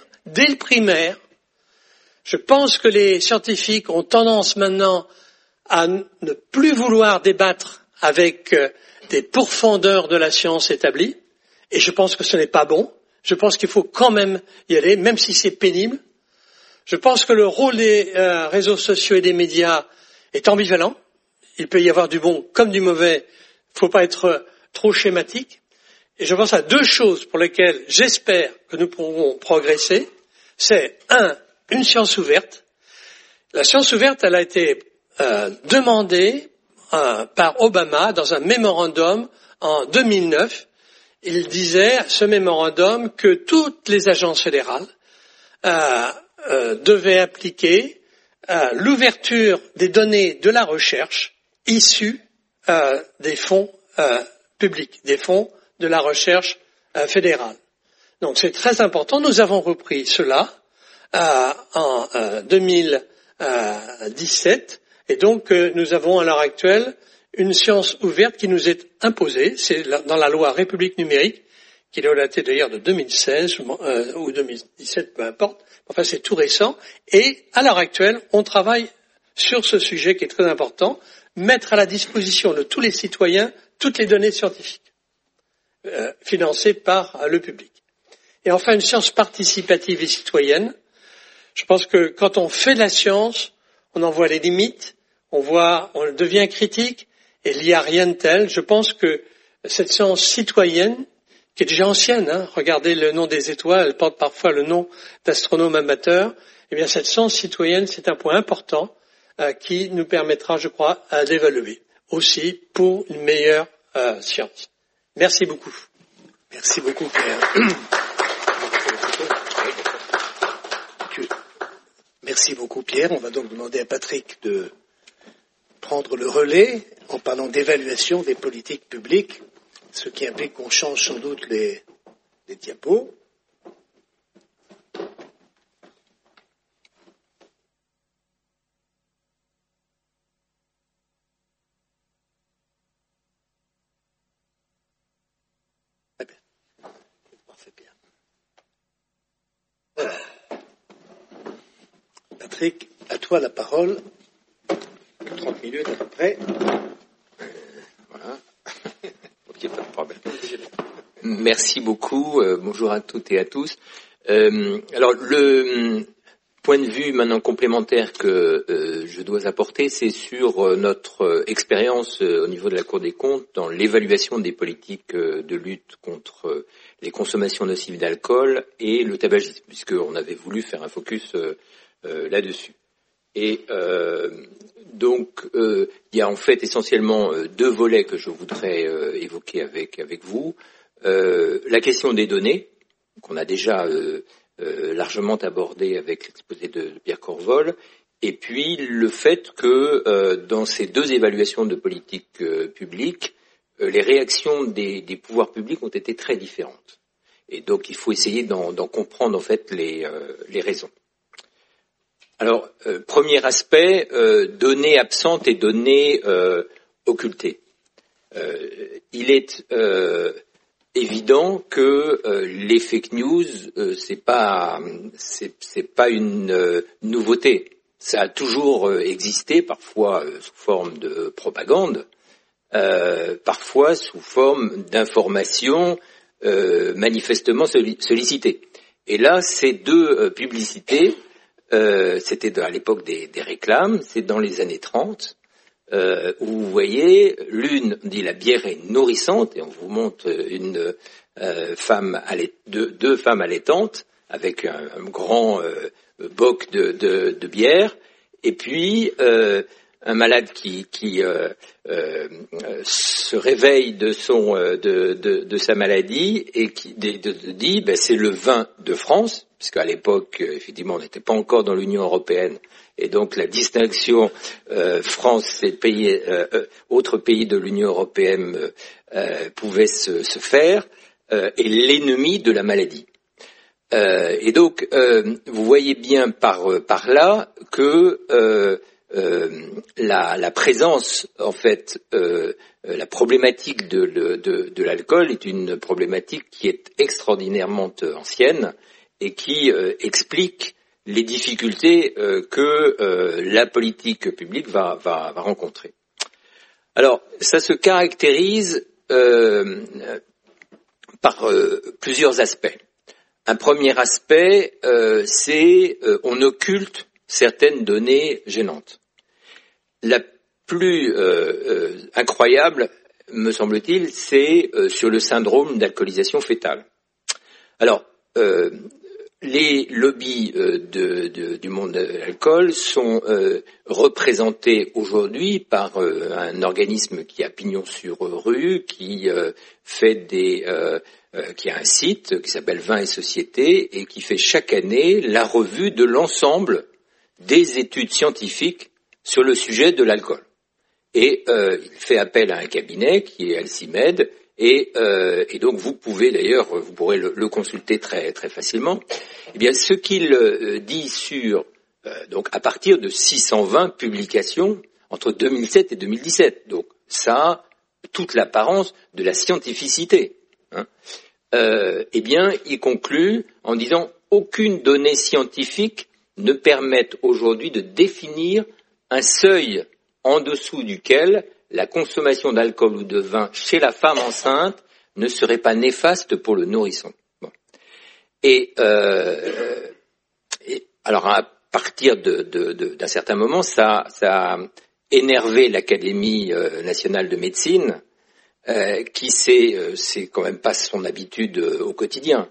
Je pense que les scientifiques ont tendance maintenant à ne plus vouloir débattre avec des pourfendeurs de la science établie. Et je pense que ce n'est pas bon. Je pense qu'il faut quand même y aller, même si c'est pénible. Je pense que le rôle des réseaux sociaux et des médias est ambivalent. Il peut y avoir du bon comme du mauvais. Il ne faut pas être trop schématique. Et je pense à 2 choses pour lesquelles j'espère que nous pourrons progresser. C'est, 1, une science ouverte. La science ouverte, elle a été demandée par Obama dans un mémorandum en 2009. Il disait, ce mémorandum, que toutes les agences fédérales devaient appliquer l'ouverture des données de la recherche issues des fonds publics, des fonds de la recherche fédérale. Donc c'est très important. Nous avons repris cela en 2017, et donc nous avons à l'heure actuelle une science ouverte qui nous est imposée, c'est dans la loi République numérique, qui doit dater d'ailleurs de 2016 ou 2017, peu importe, enfin c'est tout récent, et à l'heure actuelle, on travaille sur ce sujet qui est très important, mettre à la disposition de tous les citoyens toutes les données scientifiques, financées par le public. Et enfin, une science participative et citoyenne. Je pense que quand on fait de la science, on en voit les limites, on devient critique, et il n'y a rien de tel. Je pense que cette science citoyenne, qui est déjà ancienne, regardez le nom des étoiles, elle porte parfois le nom d'astronome amateur, eh bien cette science citoyenne, c'est un point important qui nous permettra, je crois, d'évaluer aussi pour une meilleure science. Merci beaucoup. Merci beaucoup, Pierre. Merci beaucoup, Pierre. On va donc demander à Patrick de prendre le relais en parlant d'évaluation des politiques publiques, ce qui implique qu'on change sans doute les diapos. Très bien. Parfait, Pierre. Voilà. Patrick, à toi la parole. 30 minutes à peu près. Voilà. Ok, pas de problème. Merci beaucoup. Bonjour à toutes et à tous. Alors, le point de vue maintenant complémentaire que je dois apporter, c'est sur notre expérience au niveau de la Cour des comptes dans l'évaluation des politiques de lutte contre les consommations nocives d'alcool et le tabagisme, puisqu'on avait voulu faire un focus là-dessus. Et donc, il y a en fait essentiellement deux volets que je voudrais évoquer avec vous. La question des données, qu'on a déjà largement abordée avec l'exposé de Pierre Corvol, et puis le fait que dans ces deux évaluations de politique publique, les réactions des pouvoirs publics ont été très différentes. Et donc, il faut essayer d'en comprendre en fait les raisons. Alors, premier aspect, données absentes et données occultées. Il est évident que les fake news, c'est pas une nouveauté. Ça a toujours existé, parfois sous forme de propagande, parfois sous forme d'informations manifestement sollicitées. Et là, ces deux publicités, c'était à l'époque des réclames, c'est dans les années 30, où vous voyez, l'une dit la bière est nourrissante, et on vous montre deux femmes allaitantes, avec un grand boc de bière, et puis un malade qui se réveille de sa maladie et qui dit c'est le vin de France, puisqu'à l'époque effectivement on n'était pas encore dans l'Union européenne et donc la distinction France et pays autres pays de l'Union européenne pouvait se faire, est l'ennemi de la maladie. Et donc vous voyez bien par là que la présence, en fait, la problématique de l'alcool est une problématique qui est extraordinairement ancienne et qui explique les difficultés que la politique publique va rencontrer. Alors, ça se caractérise par plusieurs aspects. Un premier aspect, c'est on occulte certaines données gênantes. La plus incroyable, me semble-t-il, c'est sur le syndrome d'alcoolisation fœtale. Alors, les lobbies du monde de l'alcool sont représentés aujourd'hui par un organisme qui a pignon sur rue, qui fait qui a un site qui s'appelle Vin et Société et qui fait chaque année la revue de l'ensemble des études scientifiques sur le sujet de l'alcool. Et il fait appel à un cabinet qui est Alcimed et donc vous pourrez le consulter très très facilement. Eh bien, ce qu'il dit sur donc à partir de 620 publications entre 2007 et 2017, donc ça a toute l'apparence de la scientificité. Eh bien, il conclut en disant aucune donnée scientifique ne permet aujourd'hui de définir un seuil en dessous duquel la consommation d'alcool ou de vin chez la femme enceinte ne serait pas néfaste pour le nourrisson. Bon. Et alors à partir d'un certain moment, ça a énervé l'Académie nationale de médecine, qui c'est quand même pas son habitude au quotidien,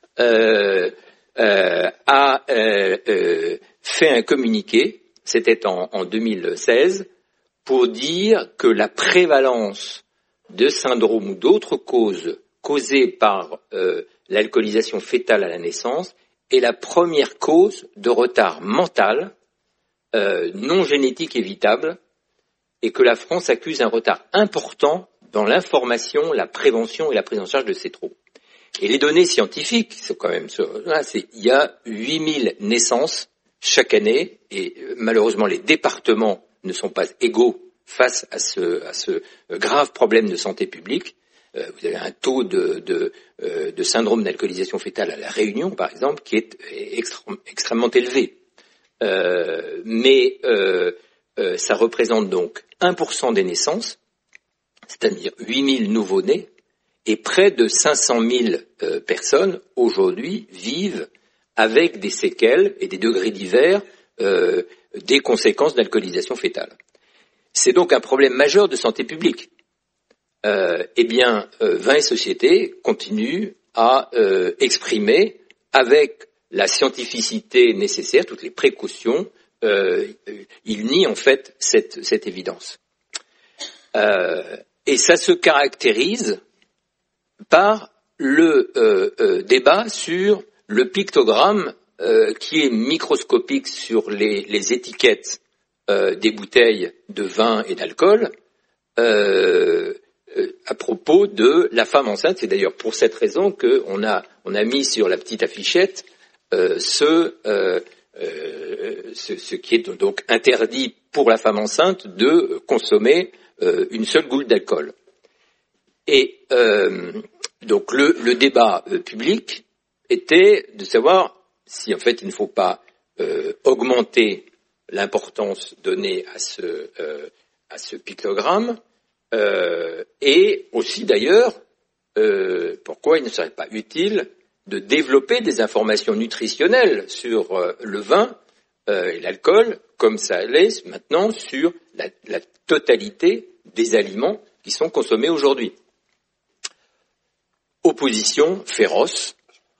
a fait un communiqué, c'était en 2016, pour dire que la prévalence de syndromes ou d'autres causes causées par l'alcoolisation fœtale à la naissance est la première cause de retard mental non génétique évitable, et que la France accuse un retard important dans l'information, la prévention et la prise en charge de ces troubles. Et les données scientifiques, c'est quand même il y a 8000 naissances chaque année, et malheureusement les départements ne sont pas égaux face à ce grave problème de santé publique. Vous avez un taux de syndrome d'alcoolisation fœtale à La Réunion, par exemple, qui est extrêmement élevé. Mais ça représente donc 1% des naissances, c'est-à-dire 8000 nouveau-nés, et près de 500 000 personnes aujourd'hui vivent avec des séquelles et des degrés divers des conséquences d'alcoolisation fœtale. C'est donc un problème majeur de santé publique. Eh bien, Vin et Société continue à exprimer avec la scientificité nécessaire, toutes les précautions, il nie en fait cette évidence. Et ça se caractérise par le débat sur le pictogramme qui est microscopique sur les étiquettes des bouteilles de vin et d'alcool à propos de la femme enceinte. C'est d'ailleurs pour cette raison qu'on a mis sur la petite affichette ce qui est donc interdit pour la femme enceinte de consommer une seule goutte d'alcool. Et donc le débat public était de savoir si en fait il ne faut pas augmenter l'importance donnée à ce pictogramme, et aussi d'ailleurs pourquoi il ne serait pas utile de développer des informations nutritionnelles sur le vin et l'alcool, comme ça l'est maintenant sur la totalité des aliments qui sont consommés aujourd'hui. Opposition féroce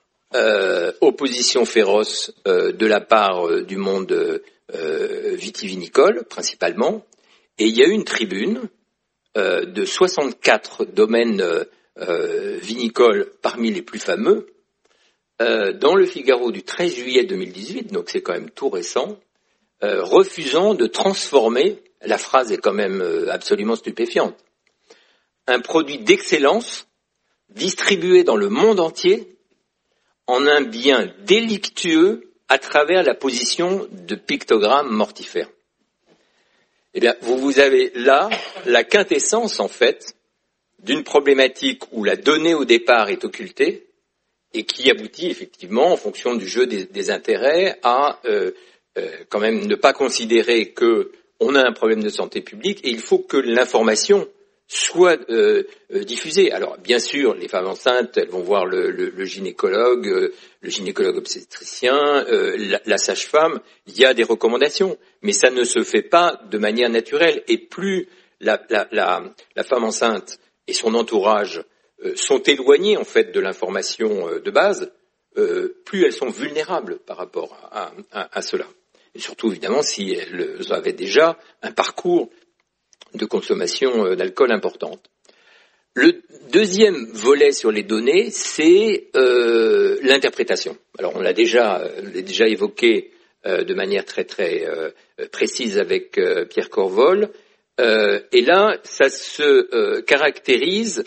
de la part du monde vitivinicole principalement, et il y a eu une tribune de 64 domaines vinicoles parmi les plus fameux dans le Figaro du 13 juillet 2018, donc c'est quand même tout récent, refusant de transformer, la phrase est quand même absolument stupéfiante, un produit d'excellence distribué dans le monde entier en un bien délictueux à travers la position de pictogrammes mortifères. Eh bien, vous avez là la quintessence, en fait, d'une problématique où la donnée au départ est occultée et qui aboutit effectivement, en fonction du jeu des intérêts, à quand même ne pas considérer qu'on a un problème de santé publique, et il faut que l'information soit diffusée. Alors, bien sûr, les femmes enceintes, elles vont voir le gynécologue obstétricien, la sage-femme. Il y a des recommandations, mais ça ne se fait pas de manière naturelle. Et plus la femme enceinte et son entourage sont éloignés en fait de l'information de base, plus elles sont vulnérables par rapport à cela. Et surtout, évidemment, si elles avaient déjà un parcours de consommation d'alcool importante. Le deuxième volet sur les données, c'est l'interprétation. Alors, on l'a déjà évoqué de manière très très précise avec Pierre Corvol. Et là, ça se caractérise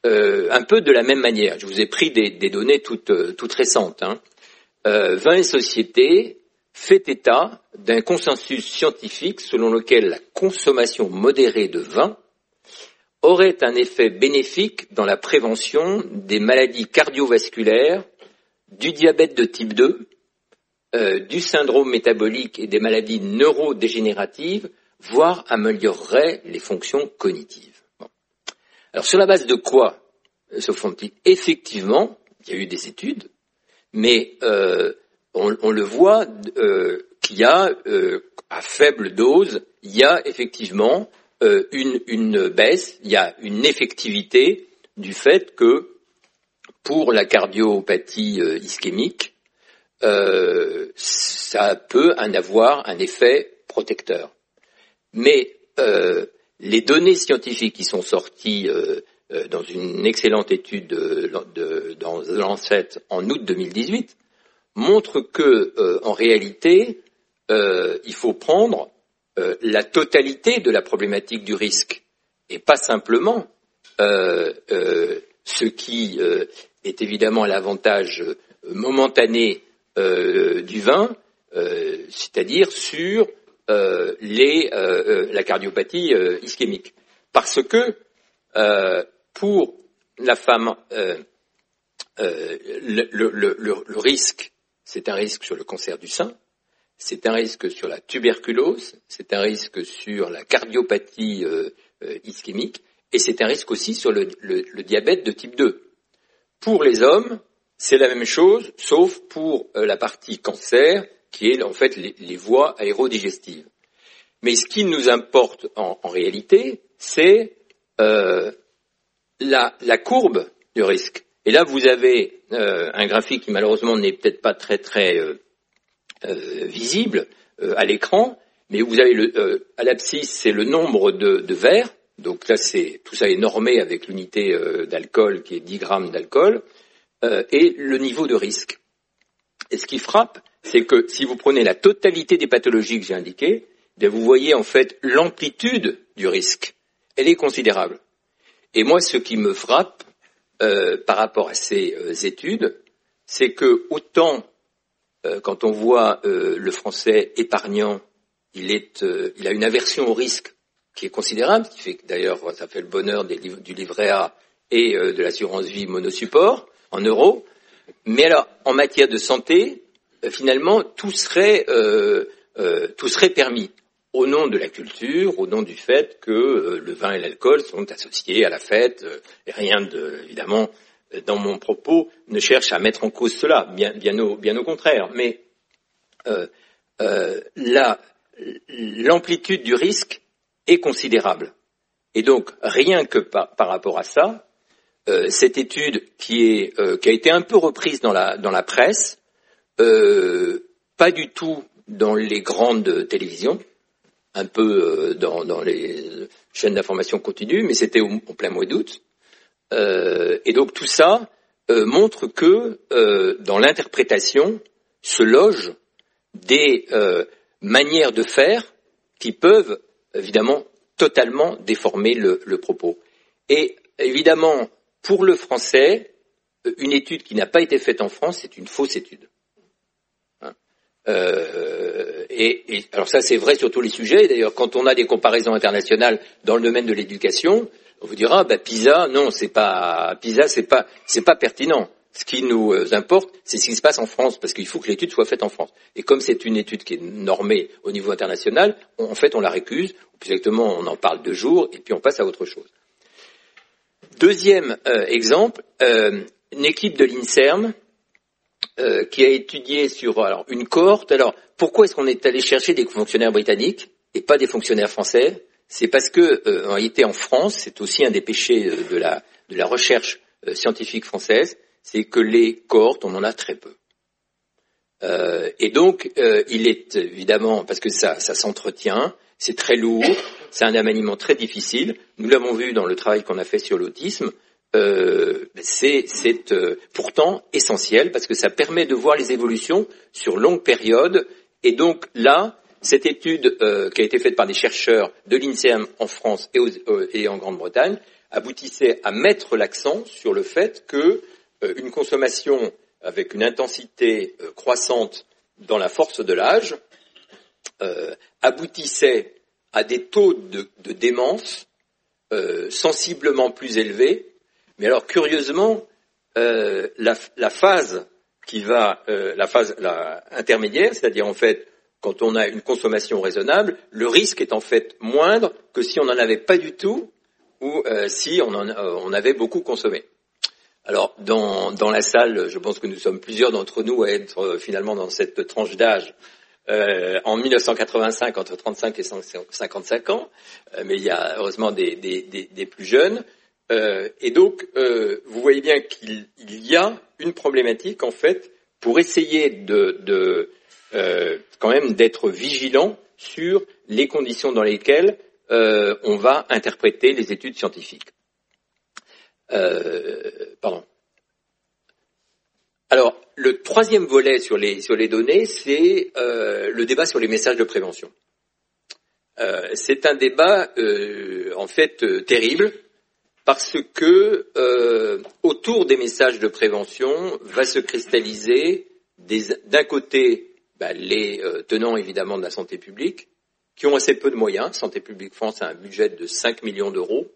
un peu de la même manière. Je vous ai pris des données toutes récentes. Vin et Société fait état d'un consensus scientifique selon lequel la consommation modérée de vin aurait un effet bénéfique dans la prévention des maladies cardiovasculaires, du diabète de type 2, du syndrome métabolique et des maladies neurodégénératives, voire améliorerait les fonctions cognitives. Bon. Alors sur la base de quoi se font-ils? Effectivement, il y a eu des études, mais on le voit qu'il y a, à faible dose, il y a effectivement une baisse, il y a une effectivité du fait que pour la cardiopathie ischémique, ça peut avoir un effet protecteur. Mais les données scientifiques qui sont sorties dans une excellente étude dans Lancet en août 2018 montrent que, en réalité, il faut prendre la totalité de la problématique du risque et pas simplement ce qui est évidemment l'avantage momentané du vin, c'est-à-dire sur la cardiopathie ischémique. Parce que pour la femme, le risque, c'est un risque sur le cancer du sein, c'est un risque sur la tuberculose, c'est un risque sur la cardiopathie ischémique, et c'est un risque aussi sur le diabète de type 2. Pour les hommes, c'est la même chose, sauf pour la partie cancer, qui est en fait les voies aérodigestives. Mais ce qui nous importe en réalité, c'est la courbe du risque. Et là, vous avez un graphique qui malheureusement n'est peut-être pas très visible à l'écran, mais vous avez à l'abscisse, c'est le nombre de verres. Donc là, tout ça est normé avec l'unité d'alcool qui est 10 grammes d'alcool, et le niveau de risque. Et ce qui frappe, c'est que si vous prenez la totalité des pathologies que j'ai indiquées, vous voyez en fait l'amplitude du risque. Elle est considérable. Et moi, ce qui me frappe par rapport à ces études, c'est que autant quand on voit le Français épargnant, il a une aversion au risque qui est considérable, qui fait que d'ailleurs ça fait le bonheur du livret A et de l'assurance vie monosupport en euros. Mais alors, en matière de santé, finalement, tout serait permis au nom de la culture, au nom du fait que le vin et l'alcool sont associés à la fête. Et rien évidemment, dans mon propos, ne cherche à mettre en cause cela, bien au contraire. Mais l'amplitude du risque est considérable. Et donc, rien que par rapport à ça, cette étude qui a été un peu reprise dans la presse, pas du tout dans les grandes télévisions, un peu dans les chaînes d'information continue, mais c'était au plein mois d'août. Et donc tout ça montre que dans l'interprétation se logent des manières de faire qui peuvent évidemment totalement déformer le propos. Et évidemment, pour le français, une étude qui n'a pas été faite en France, c'est une fausse étude. Et alors ça, c'est vrai sur tous les sujets. D'ailleurs, quand on a des comparaisons internationales dans le domaine de l'éducation, on vous dira, PISA, non, c'est pas pertinent. Ce qui nous importe, c'est ce qui se passe en France, parce qu'il faut que l'étude soit faite en France. Et comme c'est une étude qui est normée au niveau international, on la récuse, ou plus exactement, on en parle 2 jours, et puis on passe à autre chose. Deuxième exemple, une équipe de l'INSERM qui a étudié sur une cohorte. Alors, pourquoi est-ce qu'on est allé chercher des fonctionnaires britanniques et pas des fonctionnaires français? C'est parce que, en réalité, en France, c'est aussi un des péchés de la recherche scientifique française, c'est que les cohortes, on en a très peu. Et donc, il est évidemment, parce que ça s'entretient, c'est très lourd, c'est un amaniement très difficile. Nous l'avons vu dans le travail qu'on a fait sur l'autisme. C'est pourtant essentiel parce que ça permet de voir les évolutions sur longue période. Et donc là, cette étude qui a été faite par des chercheurs de l'INSERM en France et en Grande-Bretagne aboutissait à mettre l'accent sur le fait que une consommation avec une intensité croissante dans la force de l'âge aboutissait à des taux de démence sensiblement plus élevés. Mais alors curieusement, la phase intermédiaire, c'est-à-dire en fait quand on a une consommation raisonnable, le risque est en fait moindre que si on n'en avait pas du tout ou si on avait beaucoup consommé. Alors dans la salle, je pense que nous sommes plusieurs d'entre nous à être finalement dans cette tranche d'âge en 1985 entre 35 et 55 ans, mais il y a heureusement des plus jeunes. Et donc, vous voyez bien qu'il y a une problématique en fait pour essayer quand même d'être vigilant sur les conditions dans lesquelles on va interpréter les études scientifiques. Alors, le troisième volet sur les données, c'est le débat sur les messages de prévention. C'est un débat en fait terrible parce que autour des messages de prévention va se cristalliser d'un côté les tenants évidemment de la santé publique qui ont assez peu de moyens. Santé publique France a un budget de 5 millions d'euros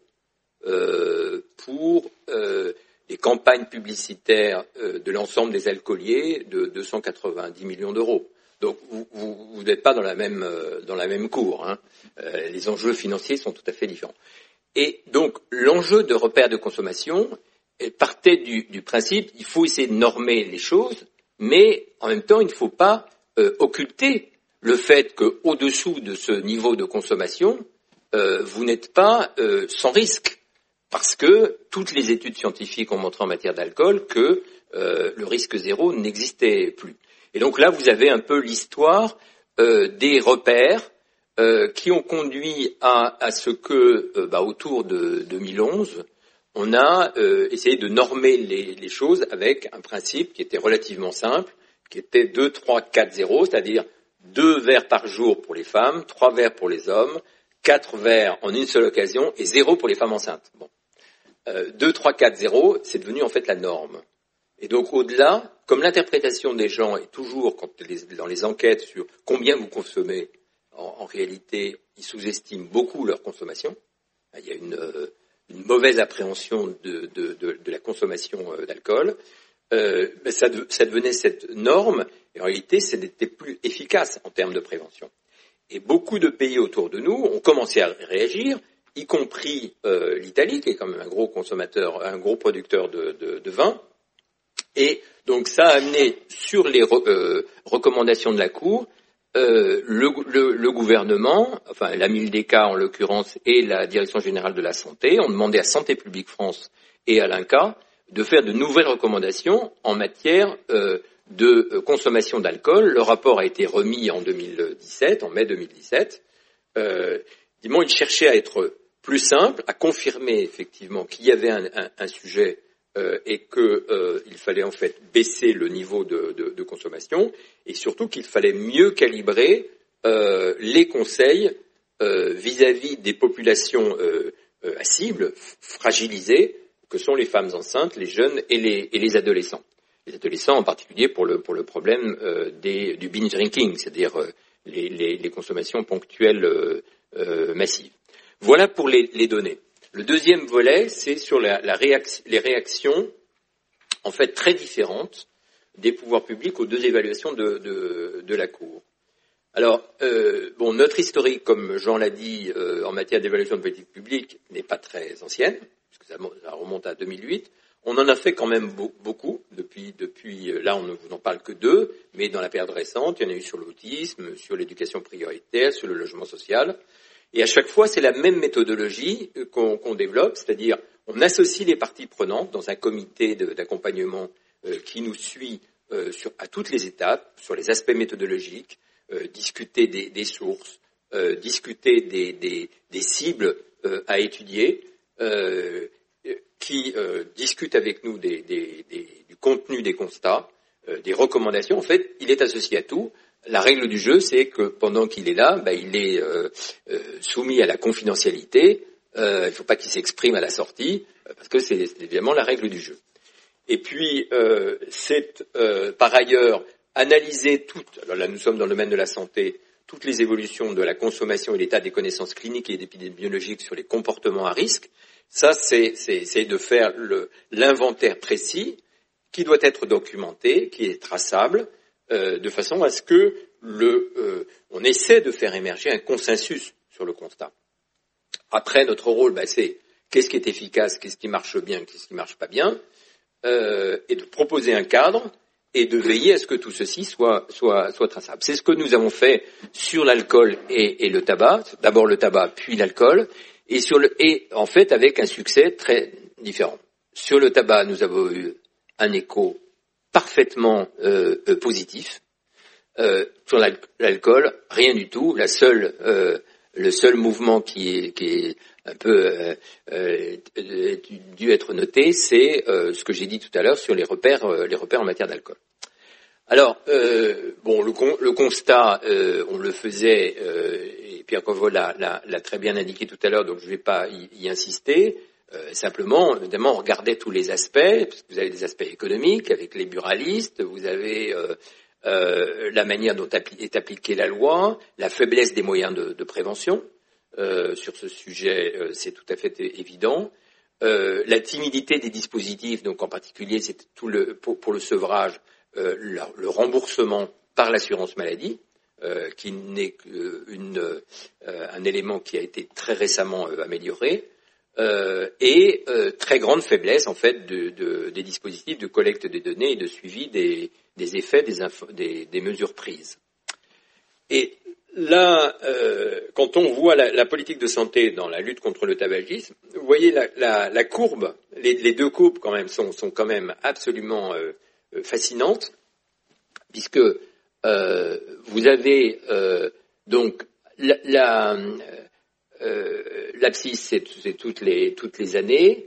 pour les campagnes publicitaires de l'ensemble des alcooliers de 290 millions d'euros. Donc vous n'êtes pas dans la même cour, hein. Les enjeux financiers sont tout à fait différents. Et donc l'enjeu de repère de consommation partait du principe il faut essayer de normer les choses, mais en même temps il ne faut pas occulter le fait qu'au-dessous de ce niveau de consommation, vous n'êtes pas sans risque. Parce que toutes les études scientifiques ont montré en matière d'alcool que le risque zéro n'existait plus. Et donc là, vous avez un peu l'histoire des repères qui ont conduit à ce que, autour de 2011, on a essayé de normer les choses avec un principe qui était relativement simple, qui était 2, 3, 4, 0, c'est-à-dire 2 verres par jour pour les femmes, 3 verres pour les hommes, 4 verres en une seule occasion et 0 pour les femmes enceintes. Bon. 2, 3, 4, 0, c'est devenu en fait la norme. Et donc au-delà, comme l'interprétation des gens est toujours, dans les enquêtes sur combien vous consommez, en réalité, ils sous-estiment beaucoup leur consommation. Il y a une mauvaise appréhension de la consommation d'alcool. Ça devenait cette norme, et en réalité, c'était plus efficace en termes de prévention. Et beaucoup de pays autour de nous ont commencé à réagir, y compris l'Italie, qui est quand même un gros consommateur, un gros producteur de vin. Et donc ça a amené sur les recommandations de la Cour, le gouvernement, enfin la Mildeca en l'occurrence et la Direction générale de la santé, ont demandé à Santé publique France et à l'INCa de faire de nouvelles recommandations en matière de consommation d'alcool. Le rapport a été remis en mai 2017. Il cherchait à être plus simple, à confirmer effectivement qu'il y avait un sujet et qu'il fallait en fait baisser le niveau de consommation et surtout qu'il fallait mieux calibrer les conseils vis-à-vis des populations à cible, fragilisées, que sont les femmes enceintes, les jeunes et les adolescents. Les adolescents en particulier pour le problème du binge drinking, c'est-à-dire les consommations ponctuelles massives. Voilà pour les données. Le deuxième volet, c'est sur les réactions, en fait très différentes, des pouvoirs publics aux deux évaluations de la Cour. Alors, notre historique, comme Jean l'a dit, en matière d'évaluation de politique publique, n'est pas très ancienne, puisque ça remonte à 2008. On en a fait quand même beaucoup depuis. Là, on ne vous en parle que 2, mais dans la période récente, il y en a eu sur l'autisme, sur l'éducation prioritaire, sur le logement social. Et à chaque fois, c'est la même méthodologie qu'on développe, c'est-à-dire on associe les parties prenantes dans un comité d'accompagnement qui nous suit à toutes les étapes, sur les aspects méthodologiques, discuter des sources, discuter des cibles à étudier, qui discute avec nous du contenu des constats, des recommandations. En fait, il est associé à tout. La règle du jeu, c'est que pendant qu'il est là, il est soumis à la confidentialité Il ne faut pas qu'il s'exprime à la sortie, parce que c'est évidemment la règle du jeu. Et puis, c'est par ailleurs analyser alors là nous sommes dans le domaine de la santé, toutes les évolutions de la consommation et l'état des connaissances cliniques et épidémiologiques sur les comportements à risque. Ça, c'est de faire l'inventaire précis qui doit être documenté, qui est traçable, de façon à ce que on essaie de faire émerger un consensus sur le constat. Après, notre rôle, c'est qu'est-ce qui est efficace, qu'est-ce qui marche bien, qu'est-ce qui marche pas bien, et de proposer un cadre et de veiller à ce que tout ceci soit traçable. C'est ce que nous avons fait sur l'alcool et le tabac, d'abord le tabac puis l'alcool, et en fait avec un succès très différent. Sur le tabac, nous avons eu un écho parfaitement positif. Sur l'alcool, rien du tout. Le seul mouvement qui est un peu dû être noté, c'est ce que j'ai dit tout à l'heure sur les repères en matière d'alcool. Alors, le constat, on le faisait, et Pierre Corvol l'a très bien indiqué tout à l'heure, donc je ne vais pas y insister. Simplement, évidemment, on regardait tous les aspects, parce que vous avez des aspects économiques avec les buralistes, vous avez la manière dont est appliquée la loi, la faiblesse des moyens de prévention. Sur ce sujet, c'est tout à fait évident. La timidité des dispositifs, donc en particulier, c'est pour le sevrage, le remboursement par l'assurance maladie, qui n'est un élément qui a été très récemment amélioré. Et très grande faiblesse en fait des dispositifs de collecte des données et de suivi des effets des mesures prises. Et là, quand on voit la politique de santé dans la lutte contre le tabagisme, vous voyez la courbe, les deux courbes quand même sont quand même absolument fascinantes, puisque vous avez donc l'abscisse, c'est toutes les années.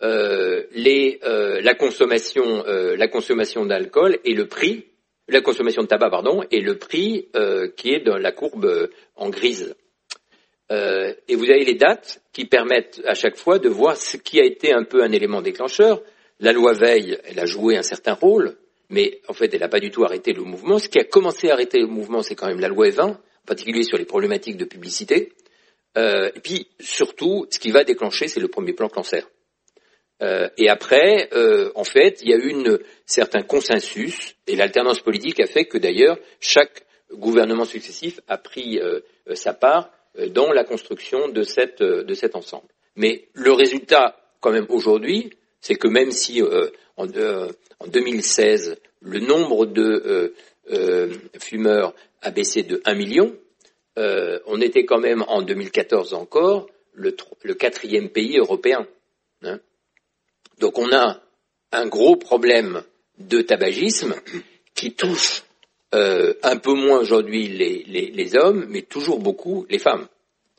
La consommation d'alcool et le prix, la consommation de tabac, et le prix qui est dans la courbe en grise. Et vous avez les dates qui permettent à chaque fois de voir ce qui a été un peu un élément déclencheur. La loi Veil, elle a joué un certain rôle, mais en fait, elle n'a pas du tout arrêté le mouvement. Ce qui a commencé à arrêter le mouvement, c'est quand même la loi Evin, en particulier sur les problématiques de publicité. Et puis, surtout, ce qui va déclencher, c'est le premier plan cancer. Et après, en fait, il y a eu un certain consensus, et l'alternance politique a fait que, d'ailleurs, chaque gouvernement successif a pris sa part dans la construction de cet ensemble. Mais le résultat, quand même, aujourd'hui, c'est que même si, en 2016, le nombre de fumeurs a baissé de 1 million, on était quand même en 2014 encore le 4e pays européen. Hein. Donc on a un gros problème de tabagisme qui touche un peu moins aujourd'hui les hommes, mais toujours beaucoup les femmes.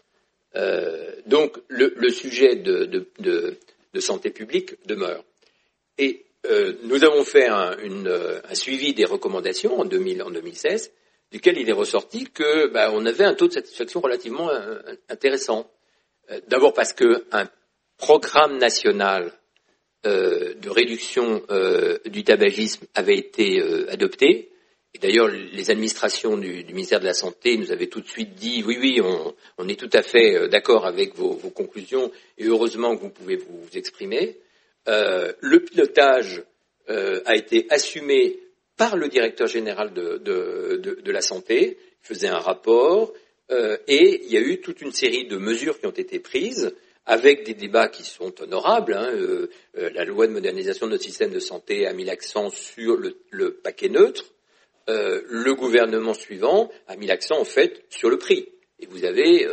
Donc le sujet de santé publique demeure. Et nous avons fait un suivi des recommandations en 2016, duquel il est ressorti que on avait un taux de satisfaction relativement intéressant. D'abord parce que un programme national de réduction du tabagisme avait été adopté. Et d'ailleurs, les administrations du ministère de la Santé nous avaient tout de suite dit oui, on est tout à fait d'accord avec vos conclusions et heureusement que vous pouvez vous exprimer. Le pilotage a été assumé par le directeur général de la santé, il faisait un rapport, et il y a eu toute une série de mesures qui ont été prises, avec des débats qui sont honorables. La loi de modernisation de notre système de santé a mis l'accent sur le paquet neutre. Le gouvernement suivant a mis l'accent, en fait, sur le prix. Et vous avez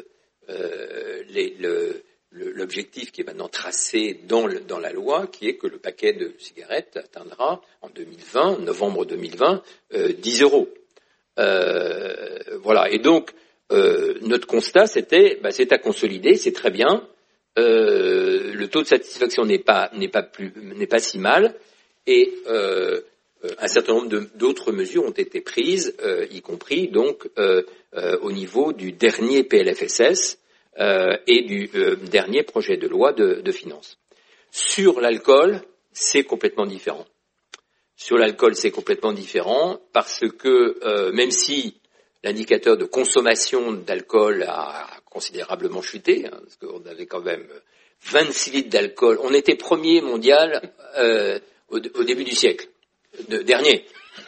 l'objectif qui est maintenant tracé dans la loi, qui est que le paquet de cigarettes atteindra en 2020, novembre 2020, 10 €. Voilà. Et donc, notre constat, c'était, c'est à consolider, c'est très bien. Le taux de satisfaction n'est pas si mal, et un certain nombre d'autres mesures ont été prises, y compris donc au niveau du dernier PLFSS. et du dernier projet de loi de finances. Sur l'alcool, c'est complètement différent. Sur l'alcool, c'est complètement différent parce que même si l'indicateur de consommation d'alcool a considérablement chuté, parce qu'on avait quand même 26 litres d'alcool, on était premier mondial au début du siècle dernier.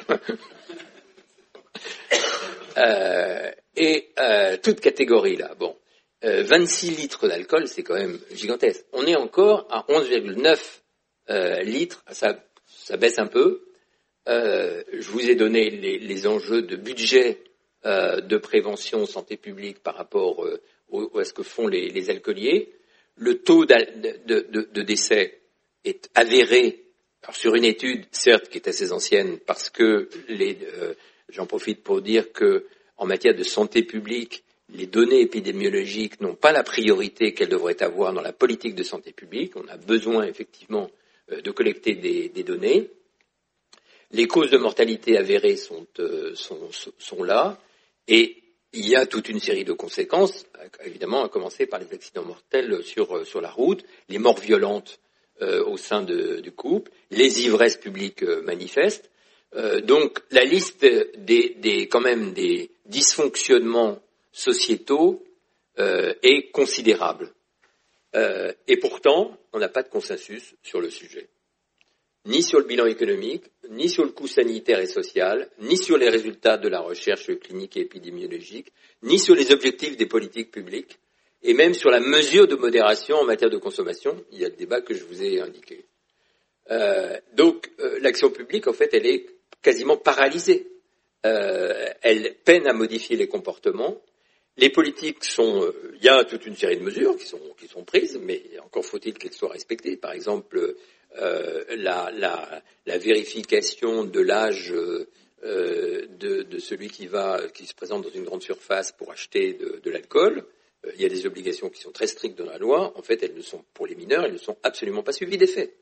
Toute catégorie là, 26 litres d'alcool, c'est quand même gigantesque. On est encore à 11,9 litres, ça baisse un peu. Je vous ai donné les enjeux de budget de prévention santé publique par rapport à ce que font les alcooliers. Le taux de décès est avéré, alors sur une étude certes qui est assez ancienne, parce que j'en profite pour dire que en matière de santé publique, les données épidémiologiques n'ont pas la priorité qu'elles devraient avoir dans la politique de santé publique. On a besoin effectivement de collecter des données. Les causes de mortalité avérées sont là, et il y a toute une série de conséquences, évidemment, à commencer par les accidents mortels sur la route, les morts violentes au sein du couple, les ivresses publiques manifestes. Donc la liste quand même des dysfonctionnements sociétaux est considérable. Et pourtant, on n'a pas de consensus sur le sujet. Ni sur le bilan économique, ni sur le coût sanitaire et social, ni sur les résultats de la recherche clinique et épidémiologique, ni sur les objectifs des politiques publiques, et même sur la mesure de modération en matière de consommation. Il y a le débat que je vous ai indiqué. Donc, l'action publique, en fait, elle est quasiment paralysée. Elle peine à modifier les comportements. Les politiques il y a toute une série de mesures qui sont prises, mais encore faut-il qu'elles soient respectées. Par exemple, la vérification de l'âge de celui qui se présente dans une grande surface pour acheter de l'alcool. Il y a des obligations qui sont très strictes dans la loi. En fait, elles ne sont, pour les mineurs, elles ne sont absolument pas suivies des faits.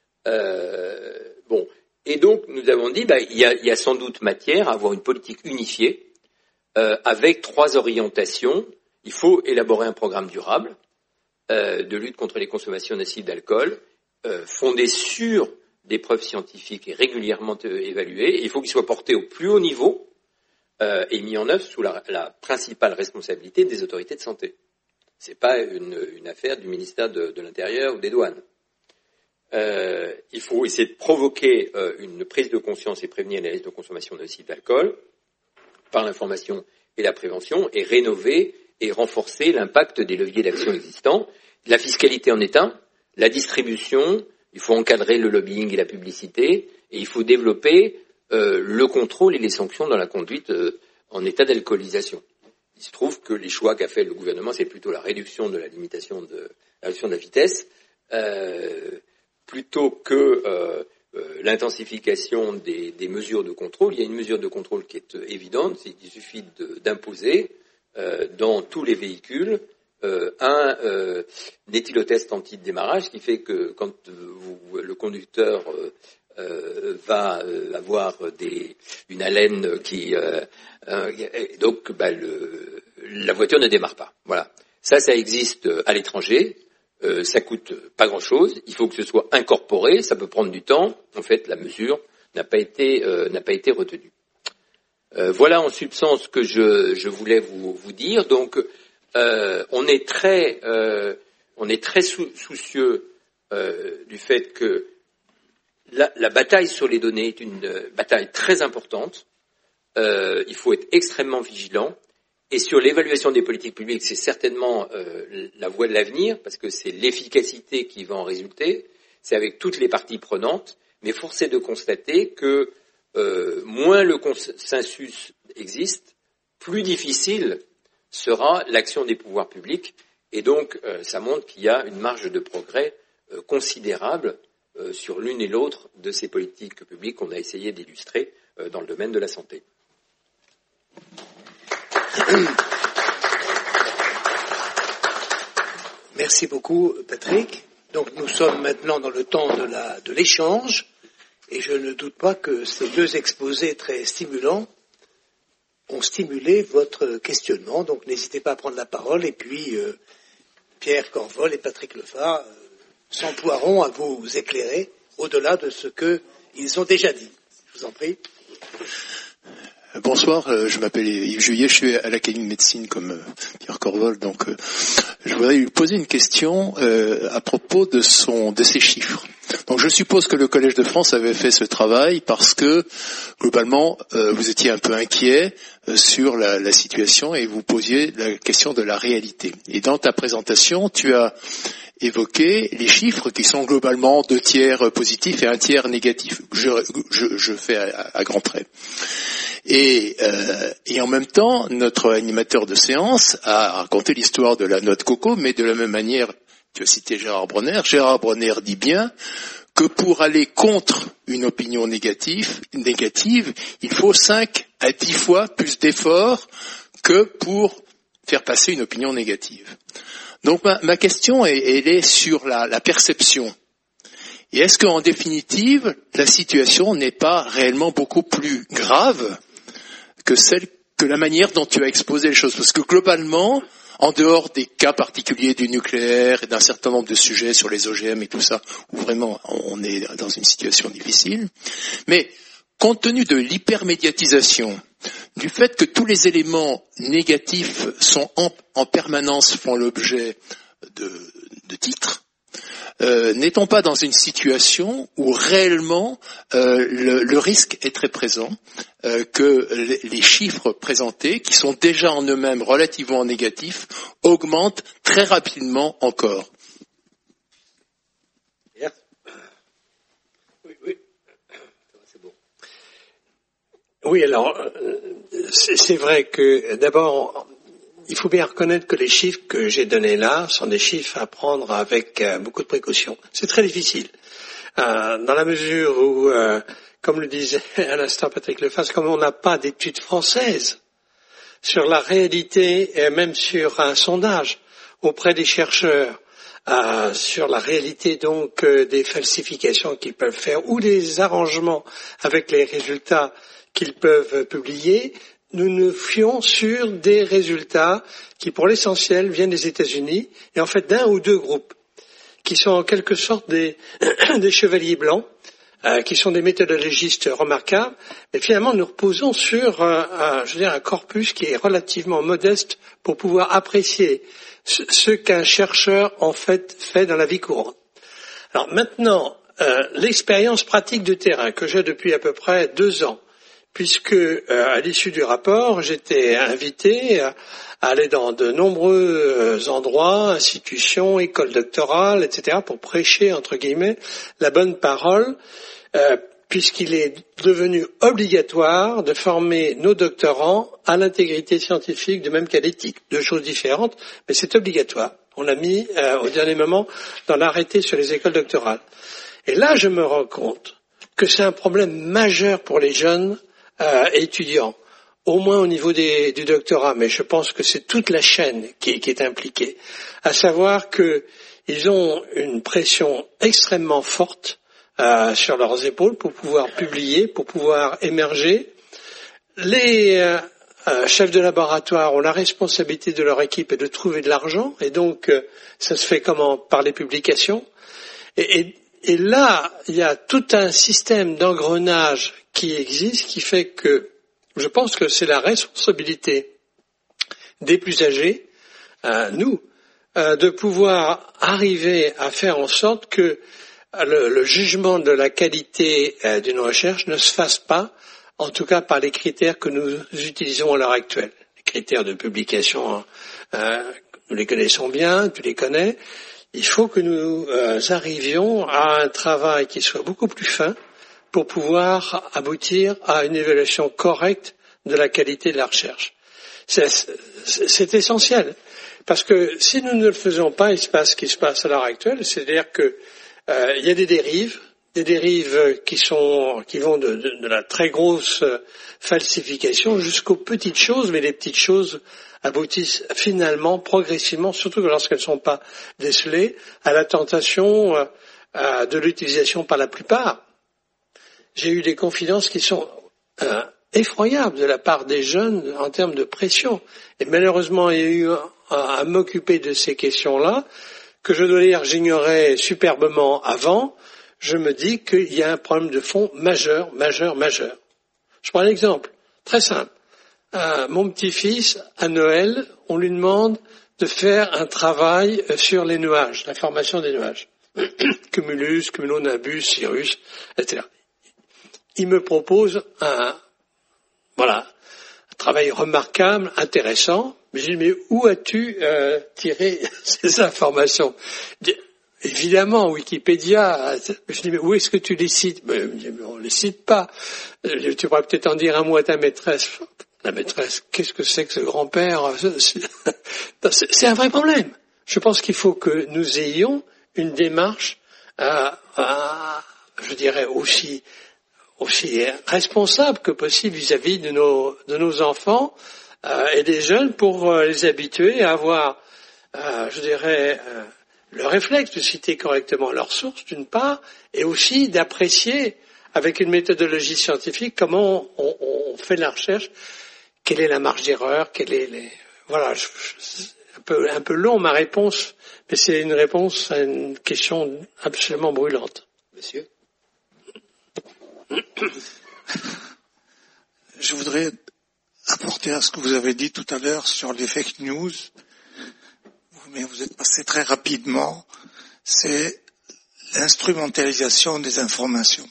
Et donc, nous avons dit, il y a sans doute matière à avoir une politique unifiée avec 3 orientations. Il faut élaborer un programme durable de lutte contre les consommations nocives d'alcool, fondé sur des preuves scientifiques et régulièrement évaluées. Et il faut qu'il soit porté au plus haut niveau et mis en œuvre sous la principale responsabilité des autorités de santé. Ce n'est pas une affaire du ministère de l'Intérieur ou des douanes. Il faut essayer de provoquer une prise de conscience et prévenir les risques de consommation nocive d'alcool par l'information et la prévention, et rénover et renforcer l'impact des leviers d'action existants. La fiscalité en est un, la distribution, il faut encadrer le lobbying et la publicité, et il faut développer le contrôle et les sanctions dans la conduite en état d'alcoolisation. Il se trouve que les choix qu'a fait le gouvernement, c'est plutôt la réduction de la limitation de la vitesse, plutôt que l'intensification des mesures de contrôle. Il y a une mesure de contrôle qui est évidente, c'est qu'il suffit d'imposer dans tous les véhicules un éthylotest anti-démarrage, qui fait que quand le conducteur va avoir une haleine donc la voiture ne démarre pas. Voilà. Ça existe à l'étranger. Ça coûte pas grand-chose. Il faut que ce soit incorporé. Ça peut prendre du temps. En fait, la mesure n'a pas été retenue. Voilà en substance ce que je voulais vous dire. Donc, on est très soucieux du fait que la bataille sur les données est une bataille très importante. Il faut être extrêmement vigilant. Et sur l'évaluation des politiques publiques, c'est certainement la voie de l'avenir, parce que c'est l'efficacité qui va en résulter. C'est avec toutes les parties prenantes. Mais force est de constater que moins le consensus existe, plus difficile sera l'action des pouvoirs publics. Et donc, ça montre qu'il y a une marge de progrès considérable sur l'une et l'autre de ces politiques publiques qu'on a essayé d'illustrer dans le domaine de la santé. Merci beaucoup, Patrick. Donc, nous sommes maintenant dans le temps de l'échange, et je ne doute pas que ces 2 exposés très stimulants ont stimulé votre questionnement. Donc n'hésitez pas à prendre la parole. Et puis Pierre Corvol et Patrick Lefat s'emploieront à vous éclairer au-delà de ce qu'ils ont déjà dit. Je vous en prie. Bonsoir, je m'appelle Yves Juillet, je suis à l'Académie de médecine comme Pierre Corvol, donc je voudrais lui poser une question à propos de ses chiffres. Donc je suppose que le Collège de France avait fait ce travail parce que globalement vous étiez un peu inquiet sur la situation et vous posiez la question de la réalité. Et dans ta présentation, tu as évoqué les chiffres qui sont globalement 2 tiers positifs et 1 tiers négatif. Je fais à grands traits. Et en même temps, notre animateur de séance a raconté l'histoire de la noix de coco, mais de la même manière, tu as cité Gérard Bronner. Gérard Bronner dit bien que pour aller contre une opinion négative, il faut 5 à 10 fois plus d'efforts que pour faire passer une opinion négative. Donc ma question elle est sur la perception. Et est-ce qu'en définitive, la situation n'est pas réellement beaucoup plus grave que la manière dont tu as exposé les choses? Parce que globalement, en dehors des cas particuliers du nucléaire et d'un certain nombre de sujets sur les OGM et tout ça, où vraiment on est dans une situation difficile, mais compte tenu de l'hypermédiatisation, du fait que tous les éléments négatifs sont en permanence font l'objet de titres, n'est-on pas dans une situation où réellement le risque est très présent que les chiffres présentés, qui sont déjà en eux-mêmes relativement négatifs, augmentent très rapidement encore? Oui, alors, c'est vrai que d'abord, il faut bien reconnaître que les chiffres que j'ai donnés là sont des chiffres à prendre avec beaucoup de précaution. C'est très difficile, dans la mesure où, comme le disait à l'instant Patrick Lefat, comme on n'a pas d'études françaises sur la réalité, et même sur un sondage auprès des chercheurs, sur la réalité donc des falsifications qu'ils peuvent faire ou des arrangements avec les résultats qu'ils peuvent publier, nous nous fions sur des résultats qui, pour l'essentiel, viennent des États-Unis et en fait d'un ou 2 groupes qui sont en quelque sorte des chevaliers blancs, qui sont des méthodologistes remarquables. Et finalement, nous reposons sur un corpus qui est relativement modeste pour pouvoir apprécier ce qu'un chercheur en fait dans la vie courante. Alors maintenant, l'expérience pratique de terrain que j'ai depuis à peu près 2 ans, puisque à l'issue du rapport, j'étais invité à aller dans de nombreux endroits, institutions, écoles doctorales, etc., pour prêcher, entre guillemets, la bonne parole, puisqu'il est devenu obligatoire de former nos doctorants à l'intégrité scientifique de même qu'à l'éthique. 2 choses différentes, mais c'est obligatoire. On l'a mis au dernier moment dans l'arrêté sur les écoles doctorales. Et là, je me rends compte que c'est un problème majeur pour les jeunes étudiants, au moins au niveau du doctorat, mais je pense que c'est toute la chaîne qui est impliquée, à savoir qu'ils ont une pression extrêmement forte sur leurs épaules pour pouvoir publier, pour pouvoir émerger. Les chefs de laboratoire ont la responsabilité de leur équipe et de trouver de l'argent, et donc ça se fait comment? Par les publications. Et là, il y a tout un système d'engrenage qui existe, qui fait que je pense que c'est la responsabilité des plus âgés, nous, de pouvoir arriver à faire en sorte que le jugement de la qualité d'une recherche ne se fasse pas, en tout cas par les critères que nous utilisons à l'heure actuelle. Les critères de publication, nous les connaissons bien, tu les connais. Il faut que nous arrivions à un travail qui soit beaucoup plus fin pour pouvoir aboutir à une évaluation correcte de la qualité de la recherche. C'est essentiel, parce que si nous ne le faisons pas, il se passe ce qui se passe à l'heure actuelle, c'est-à-dire que il y a des dérives qui vont de la très grosse falsification jusqu'aux petites choses, mais les petites choses aboutissent finalement, progressivement, surtout lorsqu'elles ne sont pas décelées, à la tentation de l'utilisation par la plupart. J'ai eu des confidences qui sont effroyable de la part des jeunes en termes de pression. Et malheureusement, il y a eu à m'occuper de ces questions-là, que je dois dire j'ignorais superbement avant. Je me dis qu'il y a un problème de fond majeur. Je prends un exemple très simple. Mon petit-fils, à Noël, on lui demande de faire un travail sur les nuages, la formation des nuages. Cumulus, cumulonimbus, cirrus, etc. Il me propose un travail remarquable, intéressant, mais je dis, mais où as-tu tiré ces informations? Évidemment, Wikipédia. Je dis, mais où est-ce que tu les cites? On les cite pas. Tu pourrais peut-être en dire un mot à ta maîtresse. La maîtresse, qu'est-ce que c'est que ce grand-père? C'est un vrai problème. Je pense qu'il faut que nous ayons une démarche, je dirais aussi responsable que possible vis-à-vis de nos enfants et des jeunes pour les habituer à avoir, le réflexe de citer correctement leurs sources d'une part, et aussi d'apprécier avec une méthodologie scientifique comment on fait la recherche, quelle est la marge d'erreur, voilà. Un peu long ma réponse, mais c'est une réponse à une question absolument brûlante. Monsieur. Je voudrais apporter à ce que vous avez dit tout à l'heure sur les fake news, mais vous êtes passé très rapidement, c'est l'instrumentalisation des informations.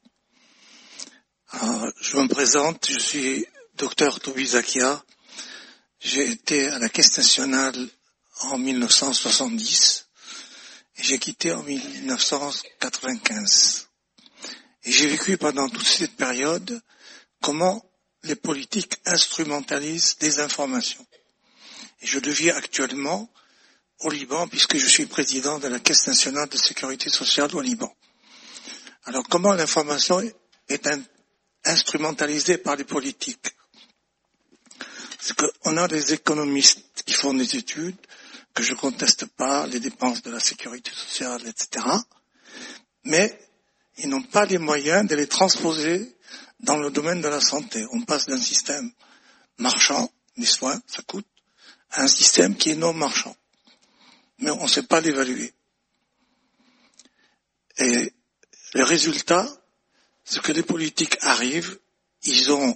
Alors, je me présente, je suis Dr Toby Zakia, j'ai été à la Caisse nationale en 1970 et j'ai quitté en 1995. Et j'ai vécu pendant toute cette période comment les politiques instrumentalisent des informations. Et je le vis actuellement au Liban puisque je suis président de la Caisse nationale de sécurité sociale au Liban. Alors comment l'information est instrumentalisée par les politiques? C'est qu'on a des économistes qui font des études, que je conteste pas, les dépenses de la sécurité sociale, etc. Mais ils n'ont pas les moyens de les transposer dans le domaine de la santé. On passe d'un système marchand, des soins, ça coûte, à un système qui est non marchand. Mais on ne sait pas l'évaluer. Et le résultat, c'est que les politiques arrivent, ils sont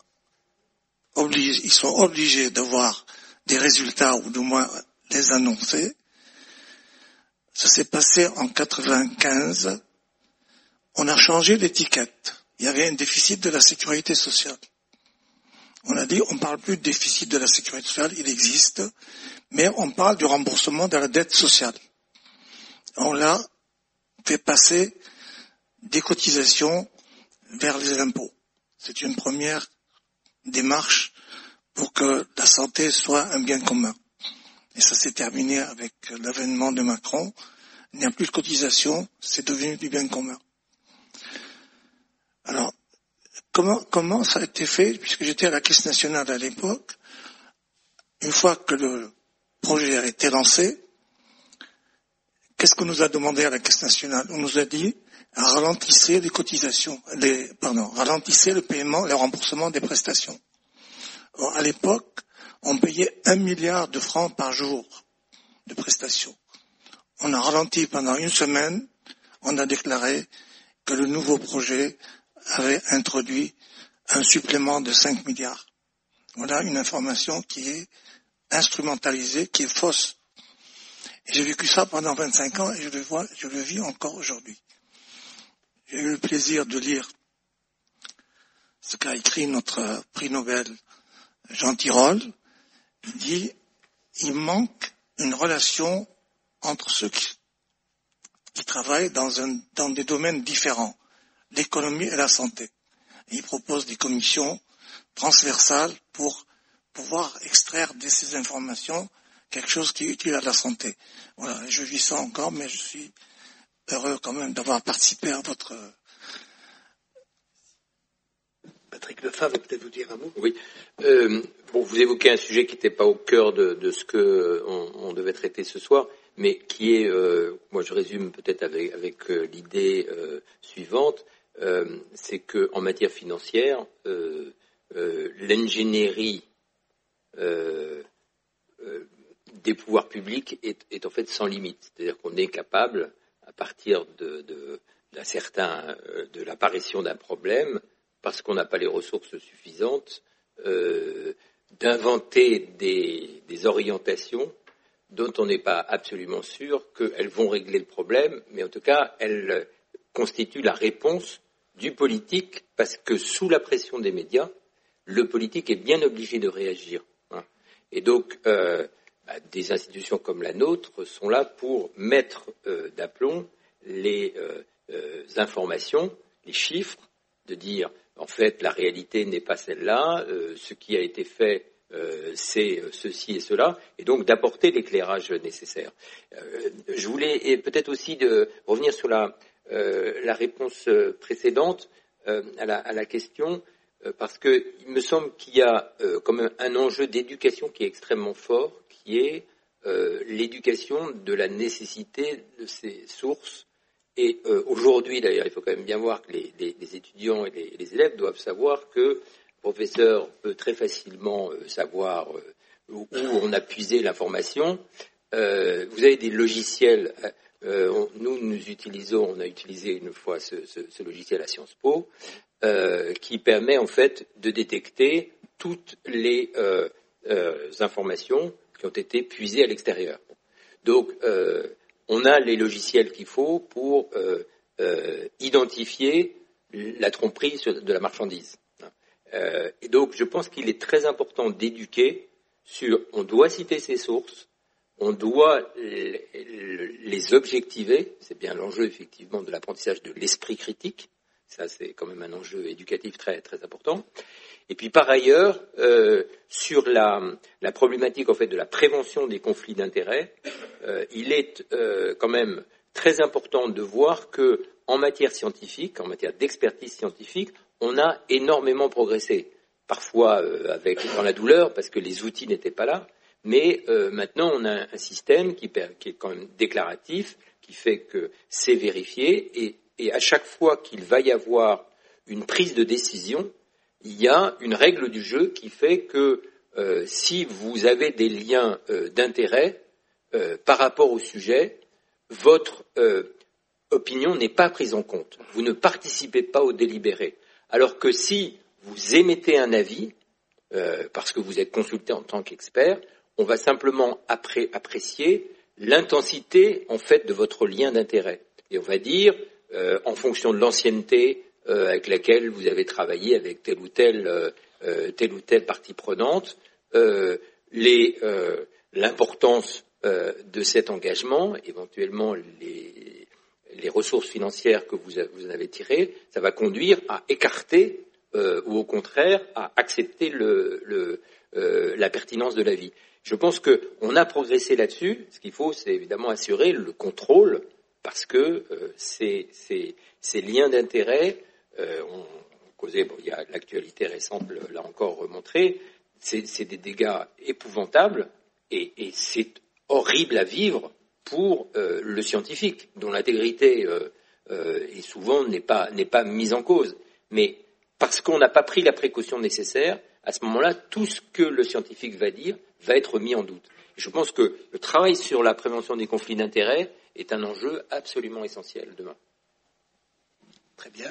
obligés d'avoir des résultats ou du moins les annoncer. Ça s'est passé en 95. On a changé l'étiquette. Il y avait un déficit de la sécurité sociale. On a dit, on ne parle plus de déficit de la sécurité sociale, il existe, mais on parle du remboursement de la dette sociale. On l'a fait passer des cotisations vers les impôts. C'est une première démarche pour que la santé soit un bien commun. Et ça s'est terminé avec l'avènement de Macron. Il n'y a plus de cotisation, c'est devenu du bien commun. Alors, comment ça a été fait, puisque j'étais à la Caisse nationale à l'époque, une fois que le projet a été lancé, qu'est-ce qu'on nous a demandé à la Caisse nationale? On nous a dit, ralentissez les cotisations, ralentissez le paiement, le remboursement des prestations. Alors, à l'époque, on payait 1 milliard de francs par jour de prestations. On a ralenti pendant une semaine, on a déclaré que le nouveau projet avait introduit un supplément de 5 milliards. Voilà une information qui est instrumentalisée, qui est fausse. Et j'ai vécu ça pendant 25 ans et je le vis encore aujourd'hui. J'ai eu le plaisir de lire ce qu'a écrit notre prix Nobel Jean Tirole. Il dit, il manque une relation entre ceux qui travaillent dans des domaines différents, l'économie et la santé. Et il propose des commissions transversales pour pouvoir extraire de ces informations quelque chose qui est utile à la santé. Voilà, je vis ça encore, mais je suis heureux quand même d'avoir participé à votre... Patrick Lefebvre va peut-être vous dire un mot. Oui. Vous évoquez un sujet qui n'était pas au cœur de ce que on devait traiter ce soir, mais qui est, moi je résume peut-être avec l'idée suivante, c'est que en matière financière, l'ingénierie des pouvoirs publics est en fait sans limite. C'est-à-dire qu'on est capable, à partir de l'apparition d'un problème, parce qu'on n'a pas les ressources suffisantes, d'inventer des orientations dont on n'est pas absolument sûr qu'elles vont régler le problème, mais en tout cas, elles constituent la réponse du politique, parce que sous la pression des médias, le politique est bien obligé de réagir. Et donc, des institutions comme la nôtre sont là pour mettre d'aplomb les informations, les chiffres, de dire, en fait, la réalité n'est pas celle-là, ce qui a été fait, c'est ceci et cela, et donc d'apporter l'éclairage nécessaire. Je voulais peut-être aussi revenir sur la réponse précédente à la question, parce qu'il me semble qu'il y a quand même un enjeu d'éducation qui est extrêmement fort, qui est l'éducation de la nécessité de ces sources. Et aujourd'hui, d'ailleurs, il faut quand même bien voir que les étudiants et les élèves doivent savoir que le professeur peut très facilement savoir où on a puisé l'information. Vous avez des logiciels. On a utilisé une fois ce logiciel à Sciences Po, qui permet en fait de détecter toutes les informations qui ont été puisées à l'extérieur. Donc, on a les logiciels qu'il faut pour identifier la tromperie de la marchandise. Et donc, je pense qu'il est très important d'éduquer sur, on doit citer ses sources, on doit les objectiver, c'est bien l'enjeu effectivement de l'apprentissage de l'esprit critique, ça c'est quand même un enjeu éducatif très, très important. Et puis par ailleurs, sur la problématique en fait de la prévention des conflits d'intérêts, il est quand même très important de voir que en matière scientifique, en matière d'expertise scientifique, on a énormément progressé. Parfois dans la douleur parce que les outils n'étaient pas là, mais maintenant on a un système qui est quand même déclaratif, qui fait que c'est vérifié et à chaque fois qu'il va y avoir une prise de décision, il y a une règle du jeu qui fait que si vous avez des liens d'intérêt par rapport au sujet, votre opinion n'est pas prise en compte. Vous ne participez pas au délibéré. Alors que si vous émettez un avis, parce que vous êtes consulté en tant qu'expert, on va simplement apprécier l'intensité en fait de votre lien d'intérêt. Et on va dire, en fonction de l'ancienneté avec laquelle vous avez travaillé avec telle ou telle partie prenante, l'importance de cet engagement, éventuellement les ressources financières que vous en avez tirées, ça va conduire à écarter ou au contraire à accepter la pertinence de l'avis. Je pense qu'on a progressé là-dessus. Ce qu'il faut, c'est évidemment assurer le contrôle, parce que ces liens d'intérêt, on causait, il y a l'actualité récente l'a encore montré, c'est des dégâts épouvantables et c'est horrible à vivre pour le scientifique, dont l'intégrité et souvent n'est pas mise en cause. Mais parce qu'on n'a pas pris la précaution nécessaire, à ce moment-là, tout ce que le scientifique va dire va être mis en doute. Et je pense que le travail sur la prévention des conflits d'intérêts est un enjeu absolument essentiel demain. Très bien.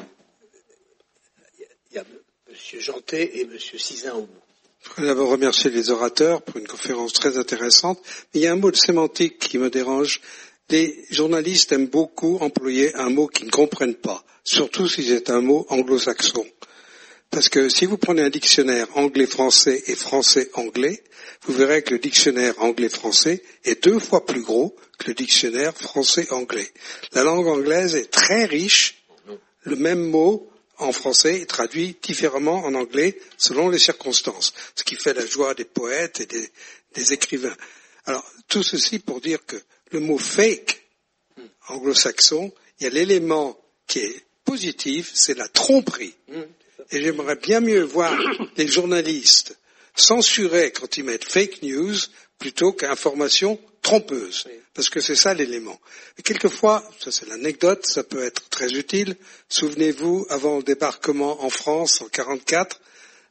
Il y a M. Jantet et M. Sizun au bout. Je voudrais d'abord remercier les orateurs pour une conférence très intéressante. Mais il y a un mot de sémantique qui me dérange. Les journalistes aiment beaucoup employer un mot qu'ils ne comprennent pas, surtout si c'est un mot anglo-saxon. Parce que si vous prenez un dictionnaire anglais-français et français-anglais, vous verrez que le dictionnaire anglais-français est 2 fois plus gros que le dictionnaire français-anglais. La langue anglaise est très riche. Le même mot en français est traduit différemment en anglais selon les circonstances, ce qui fait la joie des poètes et des écrivains. Alors, tout ceci pour dire que le mot fake, anglo-saxon, il y a l'élément qui est positif, c'est la tromperie. Et j'aimerais bien mieux voir les journalistes censurer quand ils mettent fake news plutôt qu'information trompeuse. Parce que c'est ça l'élément. Et quelquefois, ça c'est l'anecdote, ça peut être très utile. Souvenez-vous, avant le débarquement en France en 1944,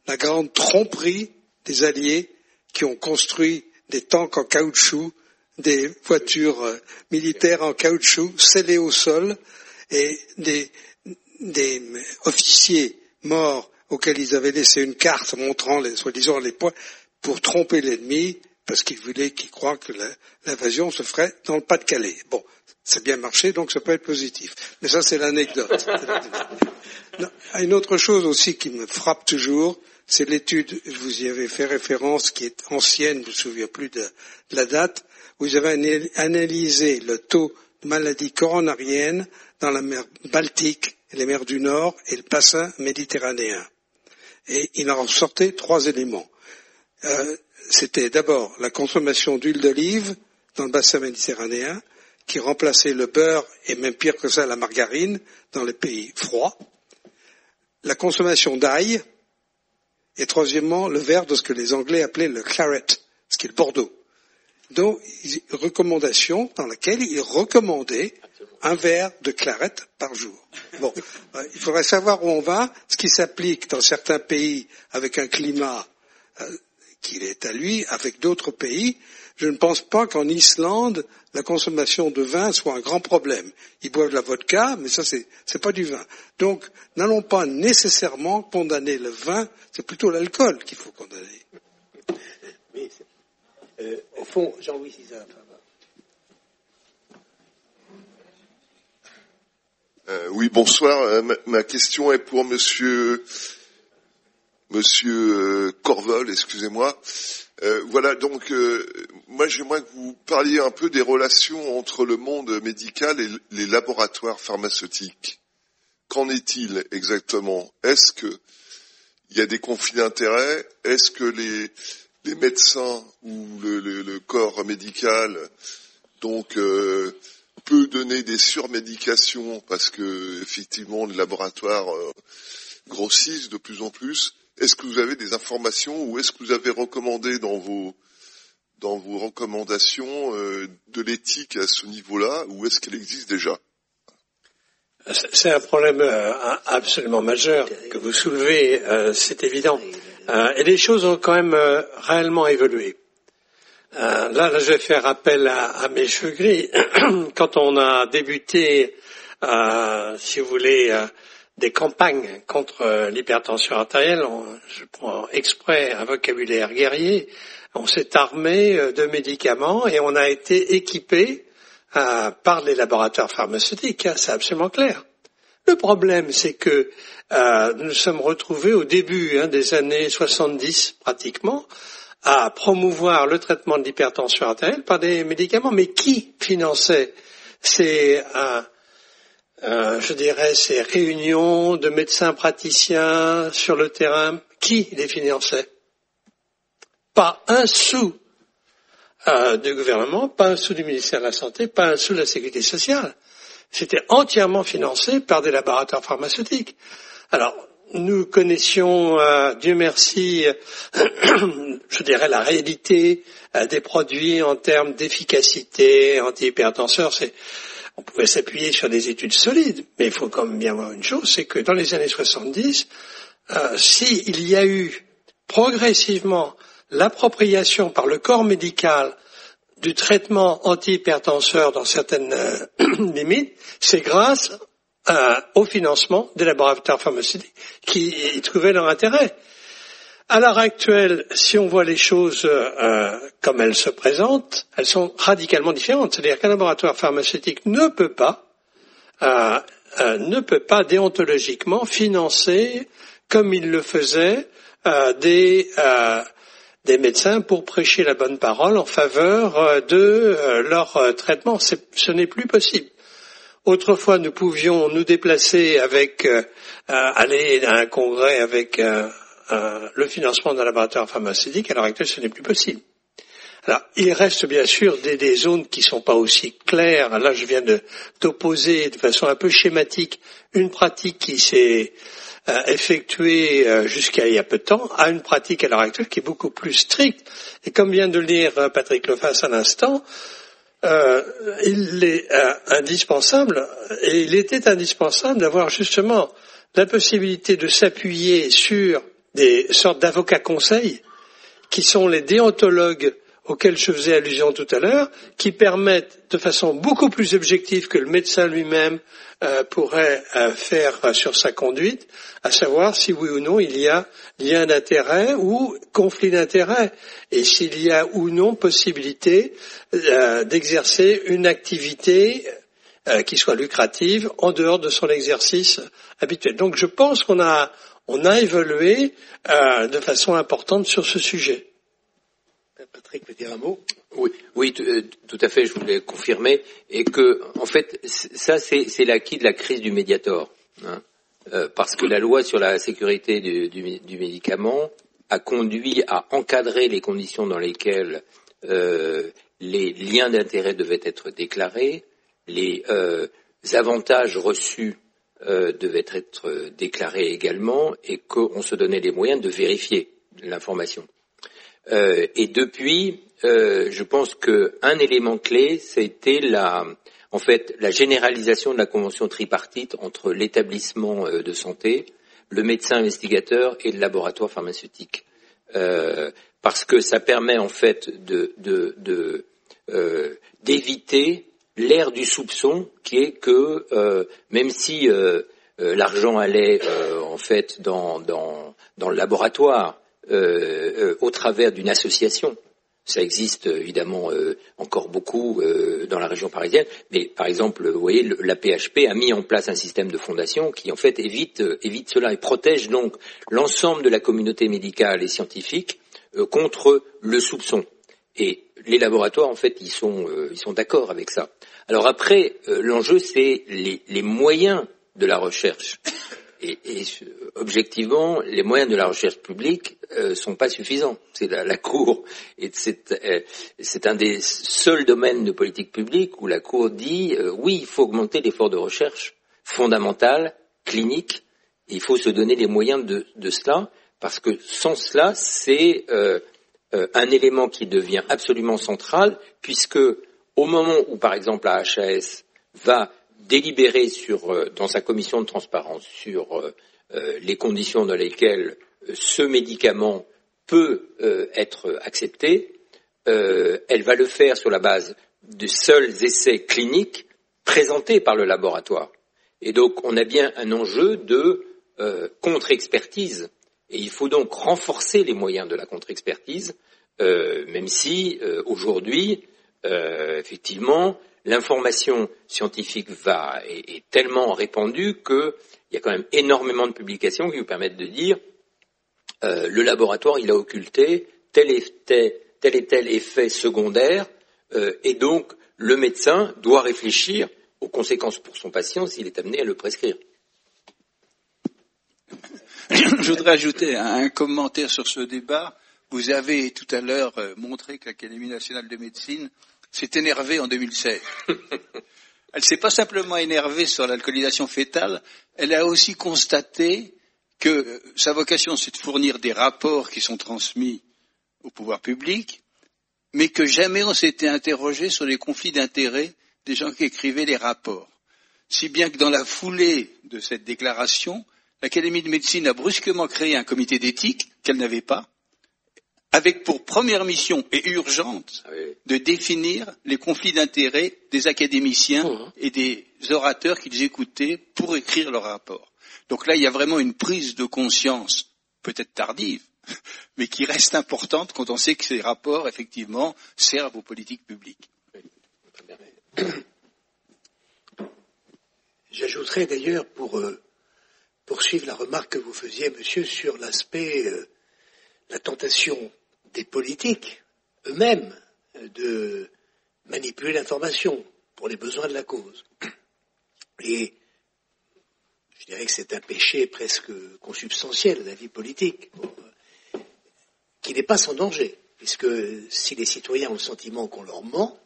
la grande tromperie des Alliés qui ont construit des tanks en caoutchouc, des voitures militaires en caoutchouc scellées au sol et des officiers morts auxquels ils avaient laissé une carte montrant soi-disant les points pour tromper l'ennemi parce qu'ils croient que l'invasion se ferait dans le Pas-de-Calais. Bon, ça a bien marché, donc ça peut être positif. Mais ça, c'est l'anecdote. Une autre chose aussi qui me frappe toujours, c'est l'étude, vous y avez fait référence, qui est ancienne, je ne me souviens plus de la date, où ils avaient analysé le taux de maladies coronariennes dans la mer Baltique, les mers du Nord et le bassin méditerranéen. Et il en sortait 3 éléments. C'était d'abord la consommation d'huile d'olive dans le bassin méditerranéen, qui remplaçait le beurre et même pire que ça, la margarine dans les pays froids. La consommation d'ail. Et troisièmement, le verre de ce que les Anglais appelaient le claret, ce qui est le Bordeaux. Donc, recommandation dans laquelle ils recommandaient un verre de claret par jour. Bon, il faudrait savoir où on va. Ce qui s'applique dans certains pays avec un climat qui est à lui, avec d'autres pays, je ne pense pas qu'en Islande, la consommation de vin soit un grand problème. Ils boivent de la vodka, mais ça, c'est pas du vin. Donc, n'allons pas nécessairement condamner le vin, c'est plutôt l'alcool qu'il faut condamner. Mais, au fond, Jean-Louis César. Oui, bonsoir. Ma question est pour Monsieur Corvol, excusez-moi. Voilà, donc moi j'aimerais que vous parliez un peu des relations entre le monde médical et les laboratoires pharmaceutiques. Qu'en est-il exactement? Est-ce que il y a des conflits d'intérêts? Est-ce que les médecins ou le corps médical donc peut donner des surmédications parce que effectivement les laboratoires grossissent de plus en plus? Est-ce que vous avez des informations ou est-ce que vous avez recommandé dans vos recommandations de l'éthique à ce niveau-là ou est-ce qu'elle existe déjà? C'est un problème absolument majeur que vous soulevez, c'est évident. Et les choses ont quand même réellement évolué. Là, je vais faire appel à mes cheveux gris. Quand on a débuté, si vous voulez, des campagnes contre l'hypertension artérielle, je prends exprès un vocabulaire guerrier, on s'est armé de médicaments et on a été équipé par les laboratoires pharmaceutiques, c'est absolument clair. Le problème, c'est que nous nous sommes retrouvés au début des années 70 pratiquement à promouvoir le traitement de l'hypertension artérielle par des médicaments. Mais qui finançait ces réunions de médecins praticiens sur le terrain? Qui les finançait? Pas un sou du gouvernement, pas un sou du ministère de la Santé, pas un sou de la Sécurité sociale. C'était entièrement financé par des laboratoires pharmaceutiques. Alors, nous connaissions, Dieu merci, la réalité des produits en termes d'efficacité antihypertenseur. On pouvait s'appuyer sur des études solides, mais il faut quand même bien voir une chose, c'est que dans les années 70, s'il y a eu progressivement l'appropriation par le corps médical du traitement antihypertenseur dans certaines limites, c'est grâce au financement des laboratoires pharmaceutiques qui y trouvaient leur intérêt. À l'heure actuelle, si on voit les choses comme elles se présentent, elles sont radicalement différentes. C'est-à-dire qu'un laboratoire pharmaceutique ne peut pas déontologiquement financer, comme il le faisait, des médecins pour prêcher la bonne parole en faveur de leur traitement. Ce n'est plus possible. Autrefois, nous pouvions nous déplacer aller à un congrès avec le financement d'un laboratoire pharmaceutique. À l'heure actuelle, ce n'est plus possible. Alors, il reste bien sûr des zones qui ne sont pas aussi claires. Là, je viens d'opposer de façon un peu schématique une pratique qui s'est effectuée jusqu'à il y a peu de temps à une pratique à l'heure actuelle qui est beaucoup plus stricte. Et comme vient de le dire Patrick Lefas à l'instant, il est indispensable, et il était indispensable d'avoir justement la possibilité de s'appuyer sur des sortes d'avocats conseils qui sont les déontologues auxquels je faisais allusion tout à l'heure, qui permettent de façon beaucoup plus objective que le médecin lui-même pourrait faire sur sa conduite, à savoir si oui ou non il y a lien d'intérêt ou conflit d'intérêt, et s'il y a ou non possibilité d'exercer une activité qui soit lucrative en dehors de son exercice habituel. Donc je pense qu'on a évolué de façon importante sur ce sujet. Patrick veut dire un mot? Oui, tout à fait, je voulais confirmer, et que, en fait, ça, c'est l'acquis de la crise du Mediator, hein, parce que la loi sur la sécurité du médicament a conduit à encadrer les conditions dans lesquelles les liens d'intérêt devaient être déclarés, les avantages reçus devaient être déclarés également, et qu'on se donnait les moyens de vérifier l'information. Et depuis, je pense qu'un élément clé, c'était la généralisation de la convention tripartite entre l'établissement de santé, le médecin investigateur et le laboratoire pharmaceutique, parce que ça permet en fait d'éviter l'ère du soupçon, qui est que même si l'argent allait en fait dans le laboratoire, au travers d'une association. Ça existe évidemment encore beaucoup dans la région parisienne, mais par exemple, vous voyez, la PHP a mis en place un système de fondation qui en fait évite cela et protège donc l'ensemble de la communauté médicale et scientifique contre le soupçon. Et les laboratoires, en fait, ils sont d'accord avec ça. Alors après, l'enjeu, c'est les moyens de la recherche. Et objectivement, les moyens de la recherche publique sont pas suffisants. C'est la Cour, et c'est un des seuls domaines de politique publique où la Cour dit oui, il faut augmenter l'effort de recherche fondamental, clinique, et il faut se donner les moyens de cela, parce que sans cela, c'est un élément qui devient absolument central, puisque au moment où, par exemple, la HAS va délibérer dans sa commission de transparence sur les conditions dans lesquelles ce médicament peut être accepté, elle va le faire sur la base de seuls essais cliniques présentés par le laboratoire. Et donc, on a bien un enjeu de contre-expertise. Et il faut donc renforcer les moyens de la contre-expertise, même si aujourd'hui, effectivement, l'information scientifique est tellement répandue qu'il y a quand même énormément de publications qui vous permettent de dire le laboratoire, il a occulté tel et tel effet secondaire, et donc le médecin doit réfléchir aux conséquences pour son patient s'il est amené à le prescrire. Je voudrais ajouter un commentaire sur ce débat. Vous avez tout à l'heure montré que l'Académie nationale de médecine s'est énervée en 2016. Elle s'est pas simplement énervée sur l'alcoolisation fœtale, elle a aussi constaté que sa vocation c'est de fournir des rapports qui sont transmis au pouvoir public, mais que jamais on s'était interrogé sur les conflits d'intérêts des gens qui écrivaient les rapports. Si bien que dans la foulée de cette déclaration, l'Académie de médecine a brusquement créé un comité d'éthique qu'elle n'avait pas, avec pour première mission et urgente de définir les conflits d'intérêts des académiciens et des orateurs qu'ils écoutaient pour écrire leur rapport. Donc là, il y a vraiment une prise de conscience, peut-être tardive, mais qui reste importante quand on sait que ces rapports, effectivement, servent aux politiques publiques. J'ajouterais d'ailleurs, pour poursuivre la remarque que vous faisiez, monsieur, sur l'aspect, la tentation des politiques eux-mêmes de manipuler l'information pour les besoins de la cause. Et je dirais que c'est un péché presque consubstantiel de la vie politique, qui n'est pas sans danger, puisque si les citoyens ont le sentiment qu'on leur ment,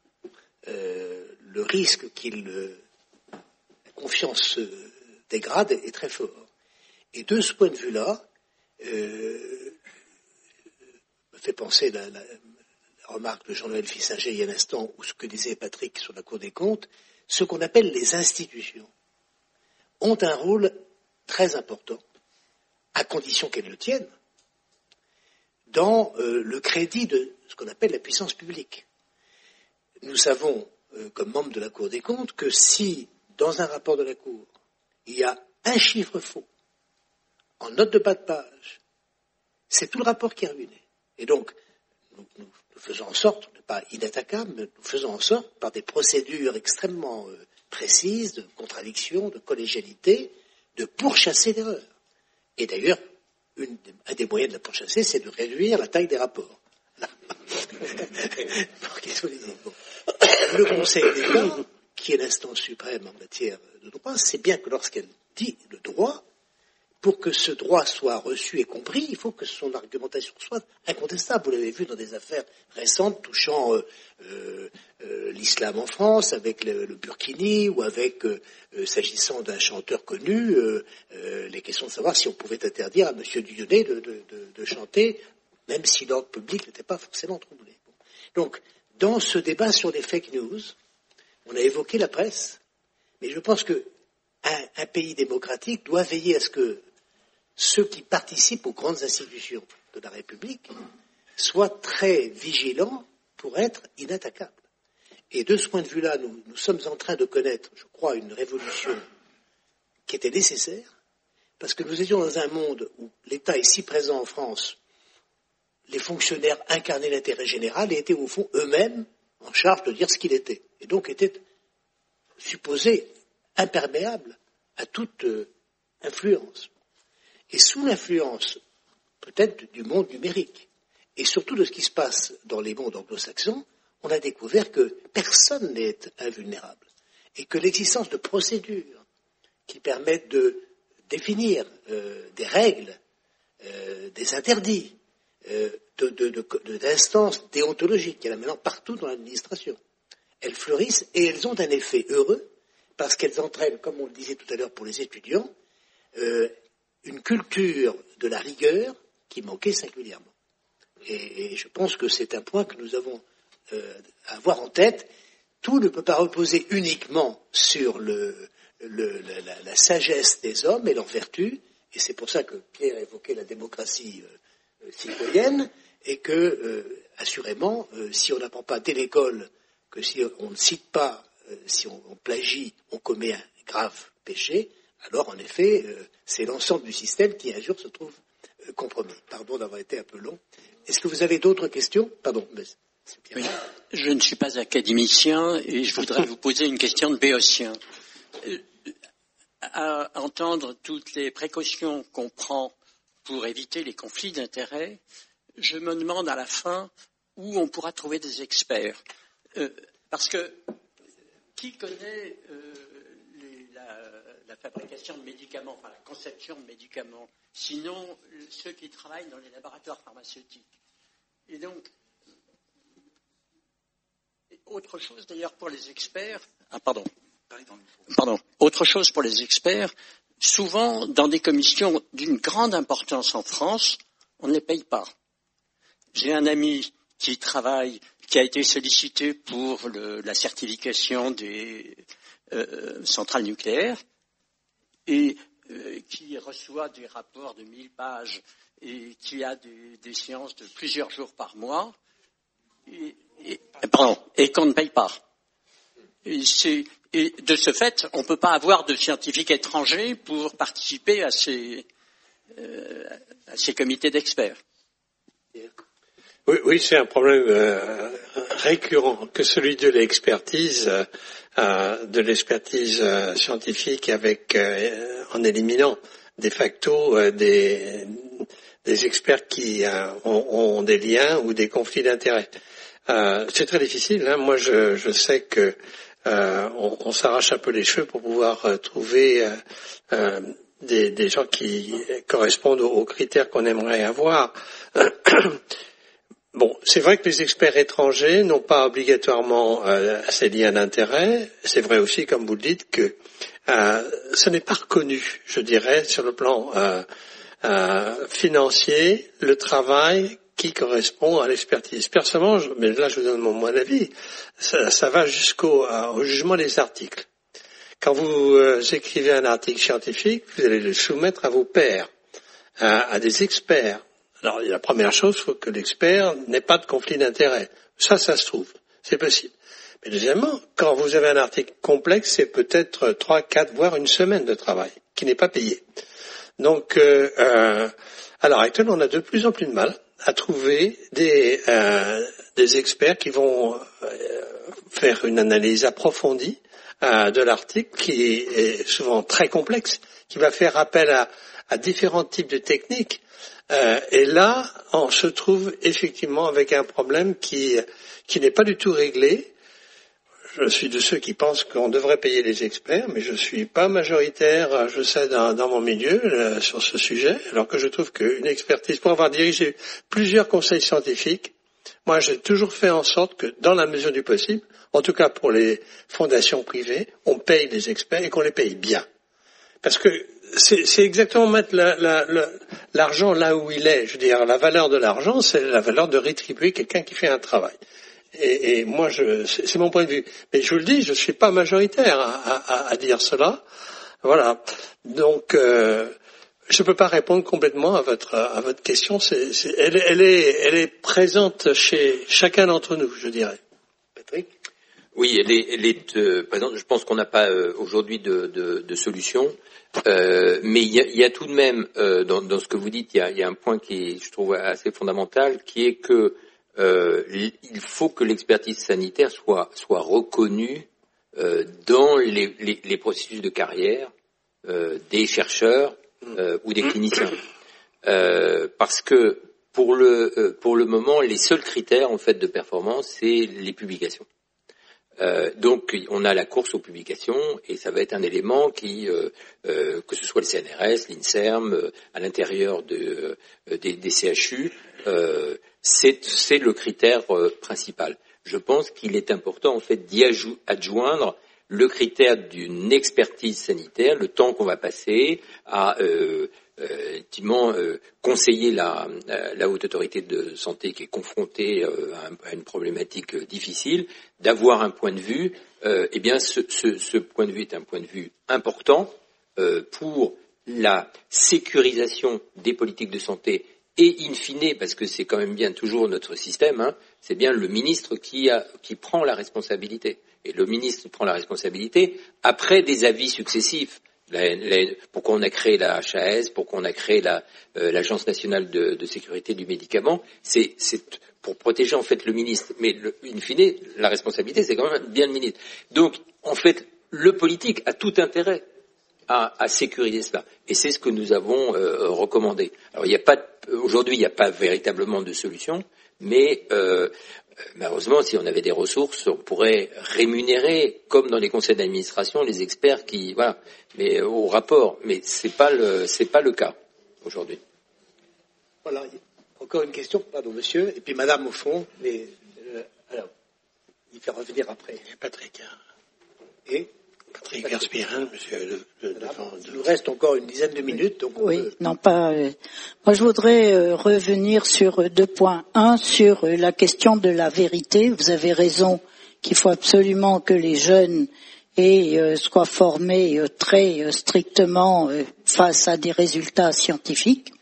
le risque la confiance se dégrade est très fort. Et de ce point de vue-là, me fait penser la remarque de Jean-Noël Fissinger il y a un instant, ou ce que disait Patrick sur la Cour des comptes, ce qu'on appelle les institutions ont un rôle très important à condition qu'elles le tiennent, dans le crédit de ce qu'on appelle la puissance publique. Nous savons, comme membres de la Cour des comptes, que si, dans un rapport de la Cour, il y a un chiffre faux, en note de bas de page, c'est tout le rapport qui est ruiné. Et donc, nous faisons en sorte, pas inattaquables, mais nous faisons en sorte, par des procédures extrêmement précises, de contradiction, de collégialité, de pourchasser l'erreur. Et d'ailleurs, un des moyens de la pourchasser, c'est de réduire la taille des rapports. Le Conseil d'État, qui est l'instance suprême en matière de droit, sait bien que lorsqu'elle dit le droit, pour que ce droit soit reçu et compris, il faut que son argumentation soit incontestable. Vous l'avez vu dans des affaires récentes touchant l'islam en France, avec le Burkini, ou avec, s'agissant d'un chanteur connu, les questions de savoir si on pouvait interdire à M. Dieudonné de chanter, même si l'ordre public n'était pas forcément troublé. Donc, dans ce débat sur les fake news, on a évoqué la presse, mais je pense qu'un pays démocratique doit veiller à ce que ceux qui participent aux grandes institutions de la République soient très vigilants pour être inattaquables. Et de ce point de vue-là, nous sommes en train de connaître, je crois, une révolution qui était nécessaire, parce que nous étions dans un monde où l'État est si présent en France, les fonctionnaires incarnaient l'intérêt général et étaient au fond eux-mêmes en charge de dire ce qu'il était, et donc étaient supposés imperméables à toute influence. Et sous l'influence, peut-être, du monde numérique, et surtout de ce qui se passe dans les mondes anglo-saxons, on a découvert que personne n'est invulnérable, et que l'existence de procédures qui permettent de définir des règles, des interdits, d'instances déontologiques, il y en a maintenant partout dans l'administration. Elles fleurissent et elles ont un effet heureux, parce qu'elles entraînent, comme on le disait tout à l'heure pour les étudiants, une culture de la rigueur qui manquait singulièrement. Et je pense que c'est un point que nous avons à avoir en tête. Tout ne peut pas reposer uniquement sur la sagesse des hommes et leurs vertus, et c'est pour ça que Pierre évoquait la démocratie citoyenne, et que, assurément, si on n'apprend pas dès l'école que si on ne cite pas, si on plagie, on commet un grave péché, alors en effet, c'est l'ensemble du système qui un jour se trouve compromis. Pardon d'avoir été un peu long. Est-ce que vous avez d'autres questions? Pardon. Oui, je ne suis pas académicien et je voudrais vous poser une question de béotien. À entendre toutes les précautions qu'on prend pour éviter les conflits d'intérêts, je me demande à la fin où on pourra trouver des experts. Parce que qui connaît la fabrication de médicaments, enfin la conception de médicaments, sinon ceux qui travaillent dans les laboratoires pharmaceutiques. Et donc, autre chose d'ailleurs pour les experts, autre chose pour les experts, souvent dans des commissions d'une grande importance en France, on ne les paye pas. J'ai un ami qui a été sollicité pour la certification des centrales nucléaires et qui reçoit des rapports de 1000 pages et qui a des séances de plusieurs jours par mois et qu'on ne paye pas. Et de ce fait, on ne peut pas avoir de scientifiques étrangers pour participer à ces comités d'experts. Oui, c'est un problème récurrent que celui de l'expertise scientifique avec en éliminant de facto des experts qui ont des liens ou des conflits d'intérêts. C'est très difficile. Hein. Moi, je sais que on s'arrache un peu les cheveux pour pouvoir trouver des gens qui correspondent aux critères qu'on aimerait avoir. Bon, c'est vrai que les experts étrangers n'ont pas obligatoirement ces liens d'intérêt. C'est vrai aussi, comme vous le dites, que ce n'est pas reconnu, je dirais, sur le plan financier, le travail qui correspond à l'expertise. Personnellement, mais là je vous donne mon avis, ça va jusqu'au jugement des articles. Quand vous écrivez un article scientifique, vous allez le soumettre à vos pairs. à des experts. Alors, la première chose, il faut que l'expert n'ait pas de conflit d'intérêt. Ça se trouve. C'est possible. Mais deuxièmement, quand vous avez un article complexe, c'est peut-être 3, 4, voire une semaine de travail qui n'est pas payé. Donc, à l'heure actuelle, on a de plus en plus de mal à trouver des experts qui vont faire une analyse approfondie de l'article, qui est souvent très complexe, qui va faire appel à différents types de techniques. Et là, on se trouve effectivement avec un problème qui n'est pas du tout réglé. Je suis de ceux qui pensent qu'on devrait payer les experts, mais je suis pas majoritaire, je sais, dans mon milieu sur ce sujet, alors que je trouve qu'une expertise, pour avoir dirigé plusieurs conseils scientifiques, moi j'ai toujours fait en sorte que, dans la mesure du possible, en tout cas pour les fondations privées, on paye les experts et qu'on les paye bien. Parce que c'est exactement mettre l'argent là où il est. Je veux dire, la valeur de l'argent, c'est la valeur de rétribuer quelqu'un qui fait un travail. Et moi, c'est mon point de vue. Mais je vous le dis, je ne suis pas majoritaire à dire cela. Voilà. Donc, je ne peux pas répondre complètement à votre question. Elle est présente chez chacun d'entre nous, je dirais. Patrick ? Oui, elle est présente. Je pense qu'on n'a pas aujourd'hui de solution. Mais il y a tout de même, dans ce que vous dites, il y a un point qui, je trouve, assez fondamental, qui est que il faut que l'expertise sanitaire soit reconnue dans les processus de carrière des chercheurs ou des cliniciens, parce que pour le moment, les seuls critères en fait de performance, c'est les publications. Donc, on a la course aux publications et ça va être un élément qui, que ce soit le CNRS, l'INSERM, à l'intérieur des CHU, c'est le critère principal. Je pense qu'il est important en fait d'y adjoindre le critère d'une expertise sanitaire, le temps qu'on va passer à effectivement conseiller la haute autorité de santé qui est confrontée à une problématique difficile, d'avoir un point de vue. Eh bien, ce point de vue est un point de vue important pour la sécurisation des politiques de santé et in fine, parce que c'est quand même bien toujours notre système, c'est bien le ministre qui prend la responsabilité. Et le ministre prend la responsabilité après des avis successifs. Pourquoi on a créé la HAS, pourquoi on a créé l'Agence nationale de sécurité du médicament, c'est pour protéger en fait le ministre. Mais in fine, la responsabilité, c'est quand même bien le ministre. Donc, en fait, le politique a tout intérêt à sécuriser cela. Et c'est ce que nous avons recommandé. Alors, aujourd'hui, il n'y a pas véritablement de solution, mais malheureusement, si on avait des ressources, on pourrait rémunérer, comme dans les conseils d'administration, les experts qui, voilà, mais au rapport. Mais c'est pas le cas aujourd'hui. Voilà. Encore une question, pardon, monsieur, et puis madame au fond, mais alors, il fait revenir après. Patrick. Et Patrick Verspirin, monsieur il nous reste encore une dizaine de minutes. Donc oui, non pas. Moi, je voudrais revenir sur 2 points. Un, sur la question de la vérité. Vous avez raison qu'il faut absolument que les jeunes soient formés très strictement face à des résultats scientifiques.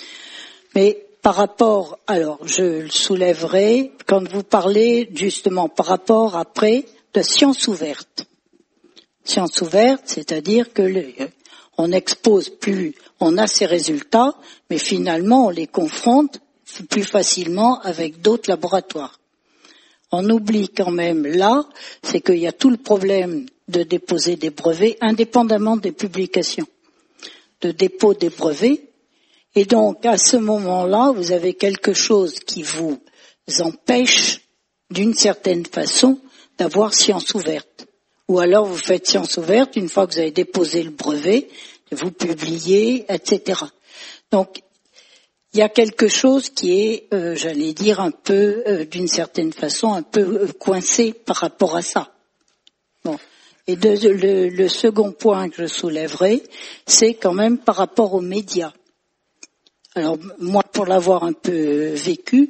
Mais par rapport, alors je le soulèverai, quand vous parlez justement par rapport après de science ouverte. Science ouverte, c'est-à-dire que on n'expose plus, on a ces résultats, mais finalement on les confronte plus facilement avec d'autres laboratoires. On oublie quand même là, c'est qu'il y a tout le problème de déposer des brevets indépendamment des publications, de dépôt des brevets, et donc à ce moment-là, vous avez quelque chose qui vous empêche d'une certaine façon d'avoir science ouverte. Ou alors vous faites science ouverte, une fois que vous avez déposé le brevet, vous publiez, etc. Donc, il y a quelque chose qui est, j'allais dire, un peu, d'une certaine façon, un peu coincé par rapport à ça. Bon. Et le second point que je soulèverai, c'est quand même par rapport aux médias. Alors, moi, pour l'avoir un peu vécu,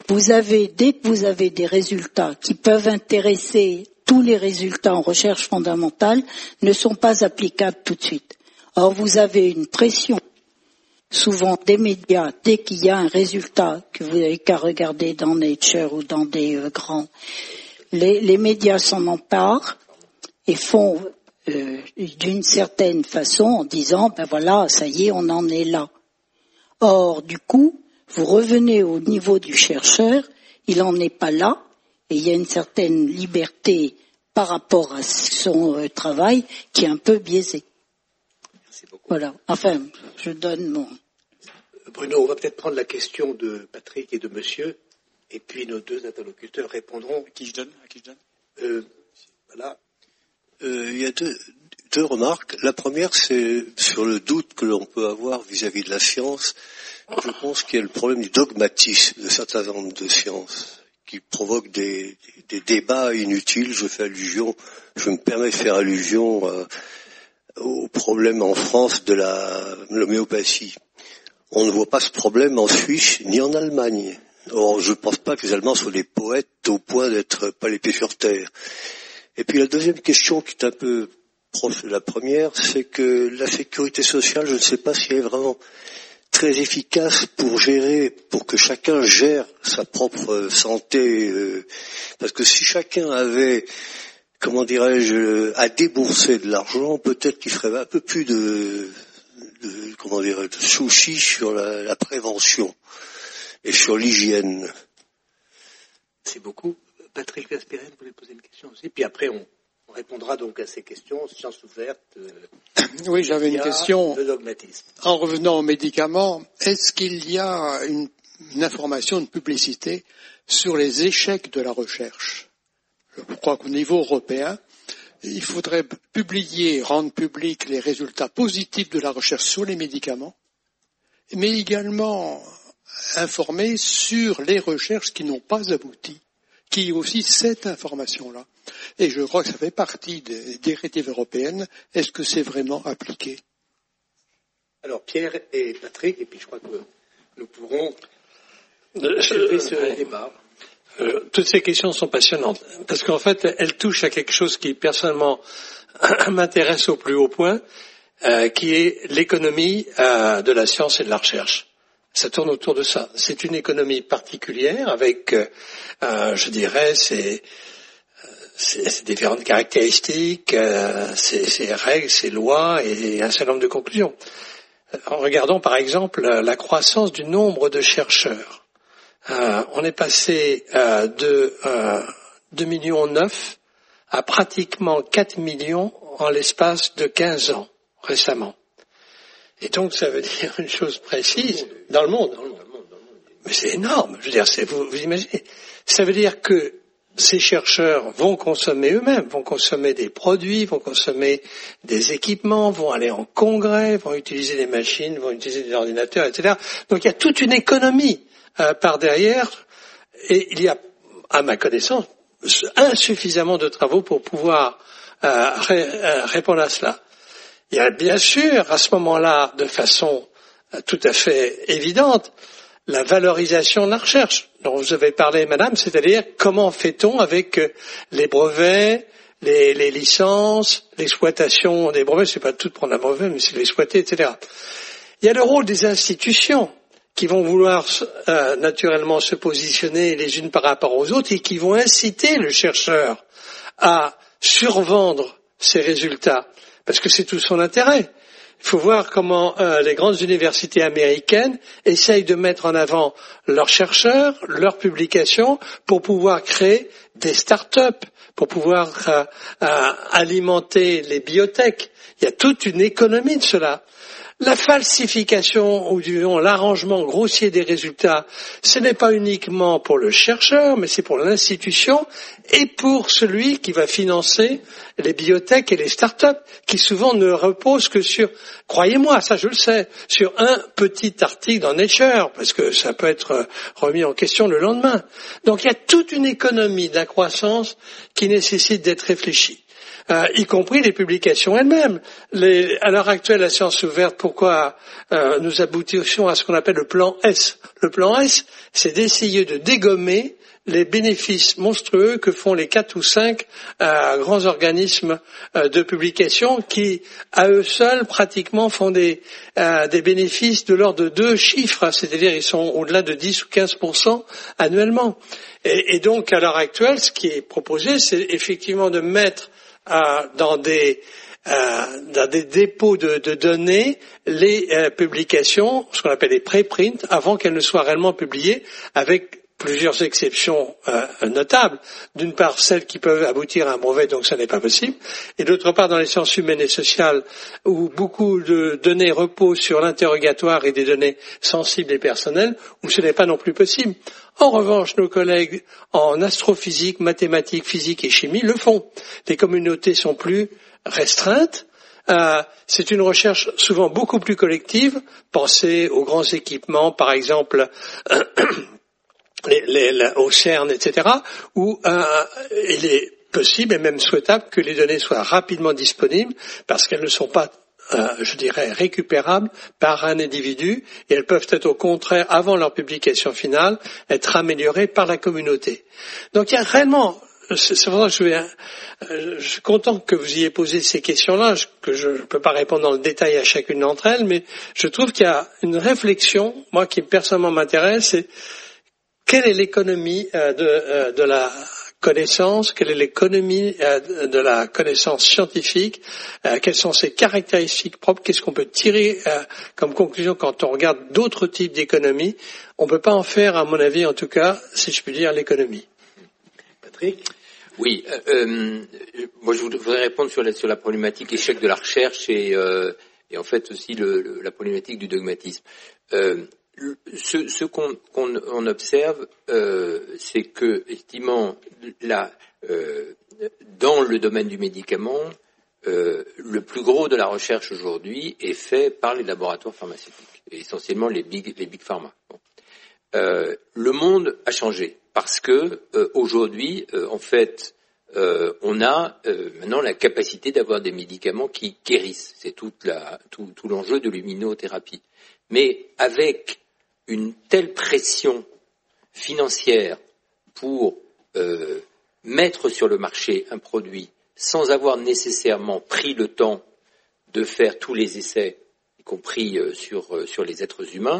dès que vous avez des résultats qui peuvent intéresser, tous les résultats en recherche fondamentale ne sont pas applicables tout de suite. Or, vous avez une pression souvent des médias, dès qu'il y a un résultat, que vous n'avez qu'à regarder dans Nature ou dans des grands, les médias s'en emparent et font d'une certaine façon en disant, ben voilà, ça y est, on en est là. Or, du coup, vous revenez au niveau du chercheur, il n'en est pas là, et il y a une certaine liberté par rapport à son travail qui est un peu biaisée. Merci beaucoup. Voilà. Enfin, je donne mon... Bruno, on va peut-être prendre la question de Patrick et de Monsieur, et puis nos deux interlocuteurs répondront. À qui je donne Voilà. Il y a deux remarques. La première, c'est sur le doute que l'on peut avoir vis-à-vis de la science. Je pense qu'il y a le problème du dogmatisme de certains nombres de sciences qui provoque des débats inutiles. Je me permets de faire allusion au problème en France de l'homéopathie. On ne voit pas ce problème en Suisse ni en Allemagne. Or, je ne pense pas que les Allemands soient des poètes au point d'être pas les pieds sur terre. Et puis la deuxième question qui est un peu proche de la première, c'est que la sécurité sociale, je ne sais pas si elle est vraiment très efficace pour que chacun gère sa propre santé, parce que si chacun avait, à débourser de l'argent, peut-être qu'il ferait un peu plus de soucis sur la prévention et sur l'hygiène. Merci beaucoup. Patrick Laspirène voulait poser une question aussi, puis après on répondra donc à ces questions, sciences ouvertes. Oui, j'avais une question. Le dogmatisme. En revenant aux médicaments, est-ce qu'il y a une information, une publicité sur les échecs de la recherche? Je crois qu'au niveau européen, il faudrait rendre publics les résultats positifs de la recherche sur les médicaments, mais également informer sur les recherches qui n'ont pas abouti, qui aussi cette information-là. Et je crois que ça fait partie des directives européennes. Est-ce que c'est vraiment appliqué? Alors Pierre et Patrick, et puis je crois que nous pourrons achever ce débat. Toutes ces questions sont passionnantes, parce qu'en fait, elles touchent à quelque chose qui personnellement m'intéresse au plus haut point, qui est l'économie de la science et de la recherche. Ça tourne autour de ça. C'est une économie particulière avec, je dirais, ses différentes caractéristiques, ses règles, ses lois et un certain nombre de conclusions. En regardant par exemple la croissance du nombre de chercheurs. On est passé de 2,9 millions à pratiquement 4 millions en l'espace de 15 ans récemment. Et donc ça veut dire une chose précise dans le monde. Mais c'est énorme. Je veux dire, vous imaginez. Ça veut dire que ces chercheurs vont consommer eux-mêmes, vont consommer des produits, vont consommer des équipements, vont aller en congrès, vont utiliser des machines, vont utiliser des ordinateurs, etc. Donc il y a toute une économie par derrière, et il y a, à ma connaissance, insuffisamment de travaux pour pouvoir répondre à cela. Il y a bien sûr, à ce moment-là, de façon tout à fait évidente, la valorisation de la recherche dont vous avez parlé, madame, c'est-à-dire comment fait-on avec les brevets, les licences, l'exploitation des brevets, c'est pas tout de prendre un brevet, mais c'est l'exploiter, etc. Il y a le rôle des institutions qui vont vouloir naturellement se positionner les unes par rapport aux autres et qui vont inciter le chercheur à survendre ses résultats, parce que c'est tout son intérêt. Il faut voir comment les grandes universités américaines essayent de mettre en avant leurs chercheurs, leurs publications, pour pouvoir créer des start-up, pour pouvoir alimenter les biotech. Il y a toute une économie de cela. La falsification ou l'arrangement grossier des résultats, ce n'est pas uniquement pour le chercheur, mais c'est pour l'institution et pour celui qui va financer les biotech et les start-up, qui souvent ne reposent que sur, croyez-moi, ça je le sais, sur un petit article dans Nature, parce que ça peut être remis en question le lendemain. Donc il y a toute une économie de la croissance qui nécessite d'être réfléchie. Y compris les publications elles-mêmes. À l'heure actuelle, la science ouverte, pourquoi nous aboutissions à ce qu'on appelle le plan S? Le plan S, c'est d'essayer de dégommer les bénéfices monstrueux que font les 4 ou 5 grands organismes de publication qui, à eux seuls, pratiquement font des bénéfices de l'ordre de 2 chiffres, c'est-à-dire ils sont au-delà de 10 ou 15% annuellement. Et donc, à l'heure actuelle, ce qui est proposé, c'est effectivement de mettre dans des dépôts de données les publications, ce qu'on appelle les préprints, avant qu'elles ne soient réellement publiées, avec plusieurs exceptions notables. D'une part, celles qui peuvent aboutir à un brevet, donc ça n'est pas possible. Et d'autre part, dans les sciences humaines et sociales, où beaucoup de données reposent sur l'interrogatoire et des données sensibles et personnelles, où ce n'est pas non plus possible. En revanche, nos collègues en astrophysique, mathématiques, physique et chimie le font. Les communautés sont plus restreintes. C'est une recherche souvent beaucoup plus collective. Pensez aux grands équipements, par exemple au CERN, etc., où il est possible et même souhaitable que les données soient rapidement disponibles parce qu'elles ne sont pas, je dirais, récupérables par un individu et elles peuvent être au contraire, avant leur publication finale, être améliorées par la communauté. Donc il y a réellement, c'est pour ça que je suis content que vous ayez posé ces questions-là, que je ne peux pas répondre dans le détail à chacune d'entre elles, mais je trouve qu'il y a une réflexion, moi qui personnellement m'intéresse, c'est quelle est l'économie de la connaissance, quelle est l'économie de la connaissance scientifique, quelles sont ses caractéristiques propres, qu'est-ce qu'on peut tirer comme conclusion quand on regarde d'autres types d'économies. On ne peut pas en faire, à mon avis en tout cas, si je puis dire, l'économie. Patrick ? Oui, moi je voudrais répondre sur la problématique échec de la recherche et en fait aussi la problématique du dogmatisme. Ce qu'on observe, c'est que effectivement, dans le domaine du médicament, le plus gros de la recherche aujourd'hui est fait par les laboratoires pharmaceutiques, et essentiellement les big pharma. Bon. Le monde a changé parce que aujourd'hui, en fait, on a maintenant la capacité d'avoir des médicaments qui guérissent. C'est tout l'enjeu de l'immunothérapie. Mais avec une telle pression financière pour mettre sur le marché un produit sans avoir nécessairement pris le temps de faire tous les essais, y compris sur les êtres humains,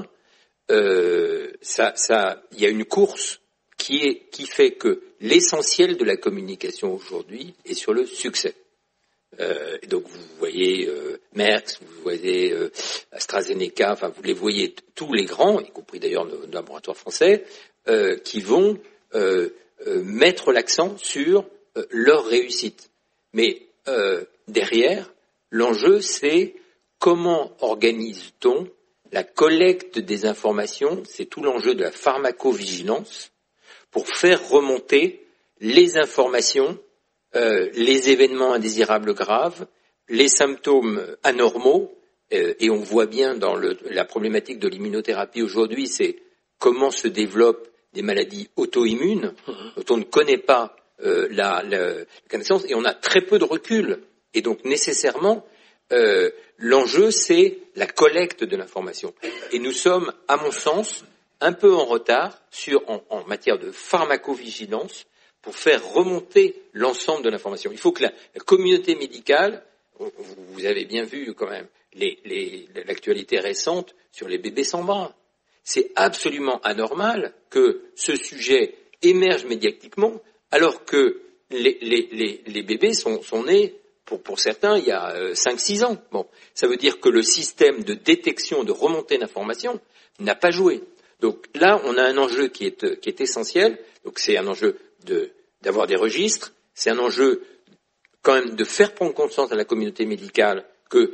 il y a une course qui fait que l'essentiel de la communication aujourd'hui est sur le succès. Et donc vous voyez Merck, vous voyez AstraZeneca, enfin vous les voyez tous les grands, y compris d'ailleurs nos laboratoires français, qui vont mettre l'accent sur leur réussite. Mais derrière, l'enjeu c'est comment organise-t-on la collecte des informations, c'est tout l'enjeu de la pharmacovigilance, pour faire remonter les informations, les événements indésirables graves, les symptômes anormaux, et on voit bien dans la problématique de l'immunothérapie aujourd'hui, c'est comment se développent des maladies auto-immunes dont on ne connaît pas la connaissance, et on a très peu de recul. Et donc nécessairement, l'enjeu c'est la collecte de l'information. Et nous sommes, à mon sens, un peu en retard en matière de pharmacovigilance pour faire remonter l'ensemble de l'information. Il faut que la communauté médicale, vous avez bien vu quand même l'actualité récente sur les bébés sans bras. C'est absolument anormal que ce sujet émerge médiatiquement alors que les bébés sont nés, pour certains, il y a 5-6 ans. Bon, ça veut dire que le système de détection, de remontée d'information n'a pas joué. Donc là, on a un enjeu qui est essentiel. Donc c'est un enjeu d'avoir des registres. C'est un enjeu quand même de faire prendre conscience à la communauté médicale que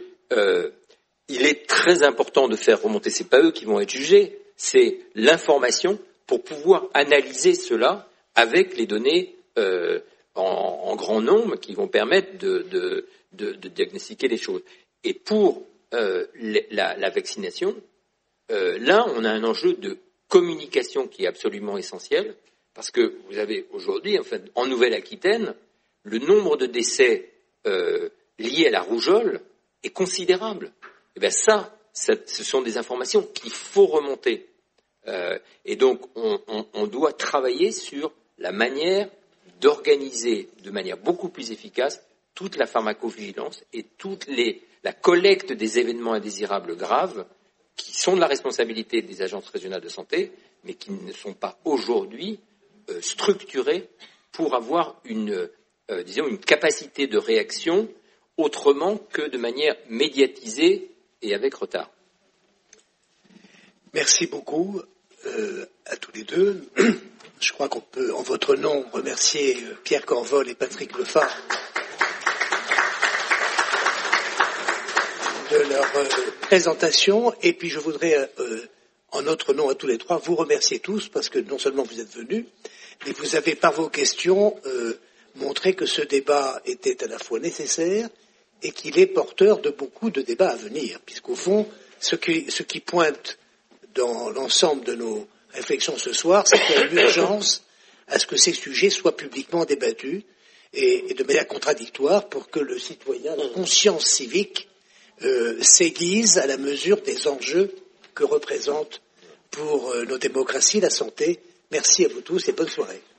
il est très important de faire remonter. C'est pas eux qui vont être jugés, c'est l'information pour pouvoir analyser cela avec les données en grand nombre qui vont permettre de diagnostiquer les choses. Et pour la vaccination, là, on a un enjeu de communication qui est absolument essentiel, parce que vous avez aujourd'hui, en fait, en Nouvelle-Aquitaine, le nombre de décès liés à la rougeole est considérable. Et bien ce sont des informations qu'il faut remonter. Et donc, on doit travailler sur la manière d'organiser de manière beaucoup plus efficace toute la pharmacovigilance et la collecte des événements indésirables graves qui sont de la responsabilité des agences régionales de santé, mais qui ne sont pas aujourd'hui structurés pour avoir une capacité de réaction autrement que de manière médiatisée et avec retard. Merci beaucoup à tous les deux. Je crois qu'on peut, en votre nom, remercier Pierre Corvol et Patrick Lefort de leur présentation. Et puis je voudrais, en notre nom à tous les trois, vous remercier tous, parce que non seulement vous êtes venus, mais vous avez par vos questions montré que ce débat était à la fois nécessaire et qu'il est porteur de beaucoup de débats à venir, puisqu'au fond, ce qui pointe dans l'ensemble de nos réflexions ce soir, c'est qu'il y a une urgence à ce que ces sujets soient publiquement débattus et de manière contradictoire pour que le citoyen, la conscience civique, s'aiguise à la mesure des enjeux que représente pour nos démocraties la santé. Merci à vous tous et bonne soirée.